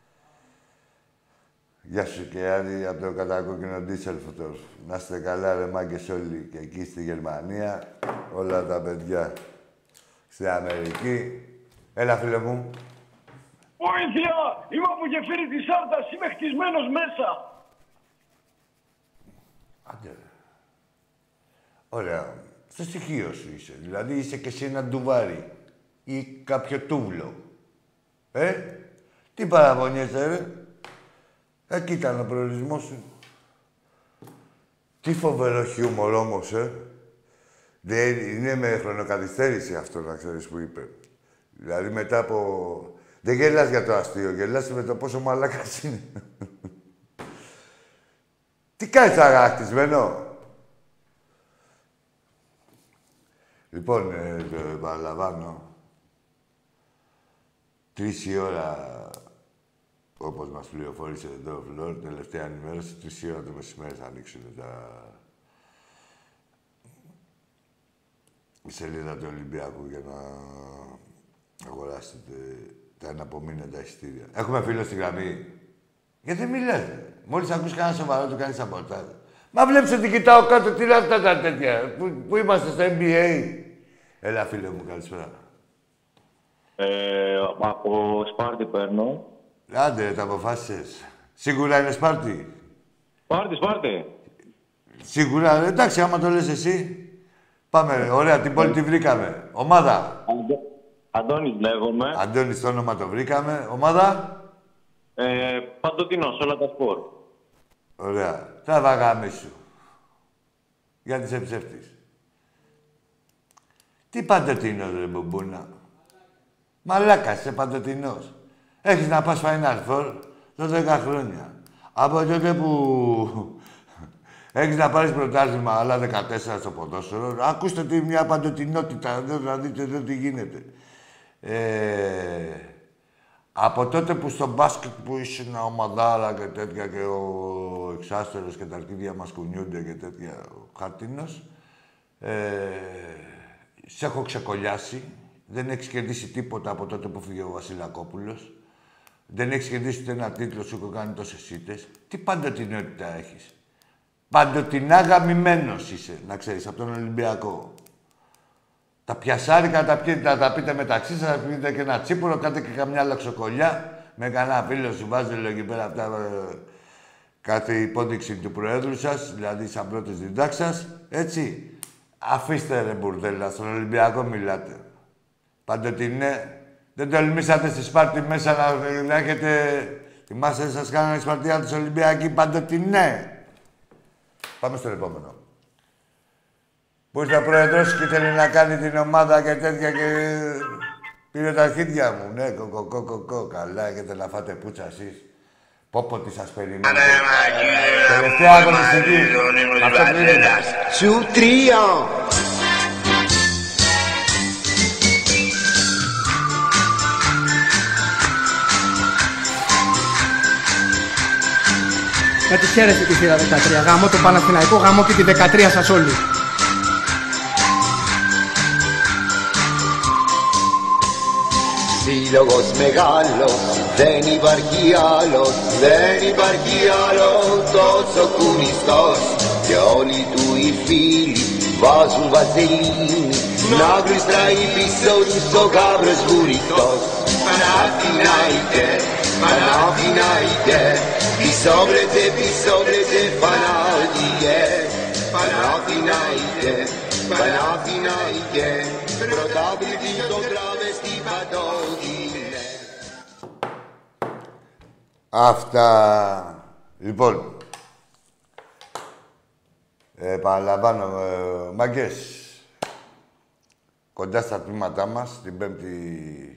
Γεια σου και Άρη από το κατακόκκινο Ντίσσελφορντ. Να είστε καλά ρε μάγκες όλοι και εκεί στη Γερμανία. Όλα τα παιδιά στην Αμερική. Έλα φίλε μου. Βοήθεια! Είμαι από γεφύρι της Άρτας, είμαι χτισμένος μέσα. Άντε ρε. Ωραία. Στο στοιχείο σου είσαι. Δηλαδή είσαι και εσύ ένα ντουβάρι ή κάποιο τούβλο. Ε, τι παραπονιέσαι, ρε. Εκεί ήταν ο προορισμός σου. Τι φοβερό χιούμορ όμως, ε. Δεν είναι με χρονοκαθυστέρηση αυτό, να ξέρεις που είπε. Δηλαδή μετά από... Δεν γελάς για το αστείο, γελάς με το πόσο μαλάκας είναι. Τι κάνεις αγάχτισμένο. Λοιπόν, ε, το επαναλαμβάνω. Τρεις η ώρα, όπως μας πληροφόρησε εδώ ο Φλόρ, τελευταία ενημέρωση, τρεις η ώρα το μεσημέρι θα ανοίξουν τα... η σελίδα του Ολυμπιακού για να αγοράσετε τα εναπομείνοντα εισιτήρια. Έχουμε φίλο στη γραμμή. Γιατί δεν μιλάς, μόλις ακούς κανένα σοβαρό του κάνεις σαμπορτάζ. Μα βλέπεις ότι κοιτάω κάτω, τι είναι αυτά τα τέτοια, που, που είμαστε στο N B A. Έλα, φίλε μου, καλησπέρα. Ε, από Σπάρτη παίρνω. Άντε, τα αποφάσισες. Σίγουρα είναι Σπάρτη. Σπάρτη, Σπάρτη. Σίγουρα, εντάξει, άμα το λες εσύ. Πάμε, ωραία, την πόλη τη βρήκαμε. Ομάδα. Αντώ... Αντώνης λέγομαι. Αντώνης, το όνομα το βρήκαμε. Ομάδα. Ε, Παντοτινός, όλα τα σπορ. Ωραία. Τα βαγάμε σου. Γιατί είσαι ψεύτης. Τι παντοτινός, ρε μπουμπούνα. Μαλάκας, είσαι παντοτινός. Έχεις να πας Final Four το δέκα χρόνια. Από τότε που έχεις να πάρεις πρωτάθλημα άλλα δεκατέσσερα στο ποδόσφαιρο, ακούστε τι μια παντοτινότητα, να δείτε εδώ τι γίνεται. Ε, από τότε που στο μπάσκετ που είσαι ένα ομαδάρα και τέτοια και ο εξάστερος και τα αρχίδια μας κουνιούνται και τέτοια, ο χαρτίνος, ε, σε έχω ξεκολλιάσει. Δεν έχεις κερδίσει τίποτα από τότε που φύγε ο Βασιλακόπουλος. Δεν έχεις κερδίσει ούτε ένα τίτλο, σου έχω κάνει τόσες ήττες. Τι παντοτινότητα έχεις. Παντοτινά γαμημένος είσαι, να ξέρεις, από τον Ολυμπιακό. Τα πιασάρικα τα, πιείτε, τα, τα πείτε μεταξύ σας, θα πείτε και ένα τσίπουρο, κάντε και καμιά λαξοκολλιά. Με κανένα φίλο σου βάζει εκεί πέρα αυτά, ε, κάθε υπόδειξη του Προέδρου σας, δηλαδή σαν πρώτης διδάξας, έτσι. Αφήστε ρε μπουρδέλα, στον Ολυμπιακό μιλάτε. Παντοτινέ. Δεν τολμήσατε στη Σπάρτη μέσα να, να έχετε... Θυμάστε, σας κάνανε Σπαρτιά της Ολυμπιακή, παντοτινέ. Πάμε στο επόμενο. Που ήρθε ο Πρόεδρος και ήθελε να κάνει την ομάδα και τέτοια και... Πήρε τα αρχίδια μου. Ναι, κοκοκοκοκο. Καλά, έχετε να φάτε πουτσα εσείς. Πόπο τι σας περιμένετε. Τελευταία αγωνιστική. Αυτό που είναι. Σου τρία. Να τη χαίρεστε τη θύρα δεκατρία. Γαμώ το Παναθηναϊκό, γαμώ και τη δεκατρία σας όλοι. Σύλλογος μεγάλος, δεν υπάρχει άλλος, δεν υπάρχει άλλο τόσο κουνιστός. Και όλοι του οι φίλοι βάζουν βαζελίνη, να γλιστράει πίσω τους ο γάβρος βουρητός. Παναθηναϊκέ, Παναθηναϊκέ, πισόβρετε, πισόβρετε, Παναθηναϊκέ, Παναθηναϊκέ, Παναθηναϊκέ, πρωταβλητή το τραβεστή παντότινε. Αυτά. Λοιπόν. Ε, παραλαμβάνω, ε, μάγκες. Κοντά στα τμήματά μας, την Πέμπτη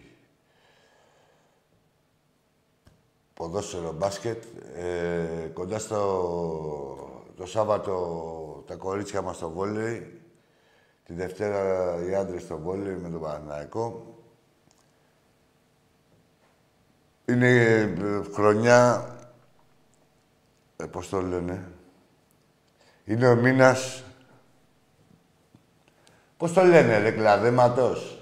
ποδόσφαιρο μπάσκετ. Ε, κοντά στο το Σάββατο τα κορίτσια μας στο βόλεϊ. Τη Δευτέρα οι άντρες στο βόλεϊ με τον Παναθηναϊκό. Είναι ε, χρονιά... Ε, πώς το λένε... Είναι ο μήνας... Πώς το λένε, ρε, κλαδέματος.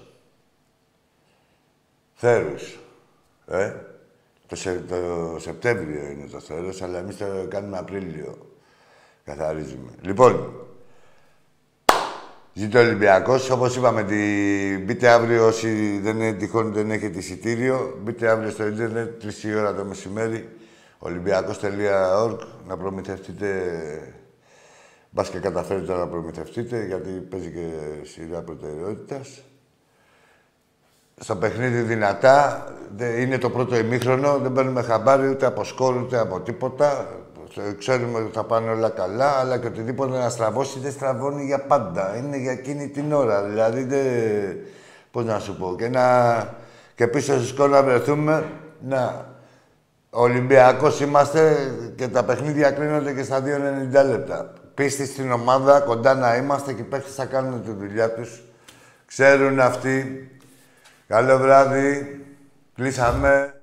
Θέρους. Ε. Το, σε, το Σεπτέμβριο είναι το θέρος, αλλά εμείς το κάνουμε Απρίλιο. Καθαρίζουμε. Λοιπόν, ζήτω ο Ολυμπιακός. Όπως είπαμε, τη... μπείτε αύριο όσοι δεν είναι τυχόν, δεν έχετε εισιτήριο. Μπείτε αύριο στο ίντερνετ, τρεις η ώρα το μεσημέρι, ολυμπιακός τελεία org, να προμηθευτείτε. Μπας και καταφέρετε να προμηθευτείτε, γιατί παίζει και σειρά προτεραιότητας. Στο παιχνίδι δυνατά, είναι το πρώτο ημίχρονο, δεν παίρνουμε χαμπάρι ούτε από σκόρ ούτε από τίποτα. Ξέρουμε ότι θα πάνε όλα καλά, αλλά και οτιδήποτε να στραβώσει δεν στραβώνει για πάντα. Είναι για εκείνη την ώρα. Δηλαδή, δεν... πώς να σου πω, και, να... και πίσω στο σκορ να βρεθούμε, να... Ολυμπιακός είμαστε και τα παιχνίδια κρίνονται και στα δύο ενενήντα λεπτά. Πίστη στην ομάδα, κοντά να είμαστε και οι παίκτες θα κάνουν τη δουλειά τους. Ξέρουν αυτοί. Καλό βράδυ. Κλείσαμε.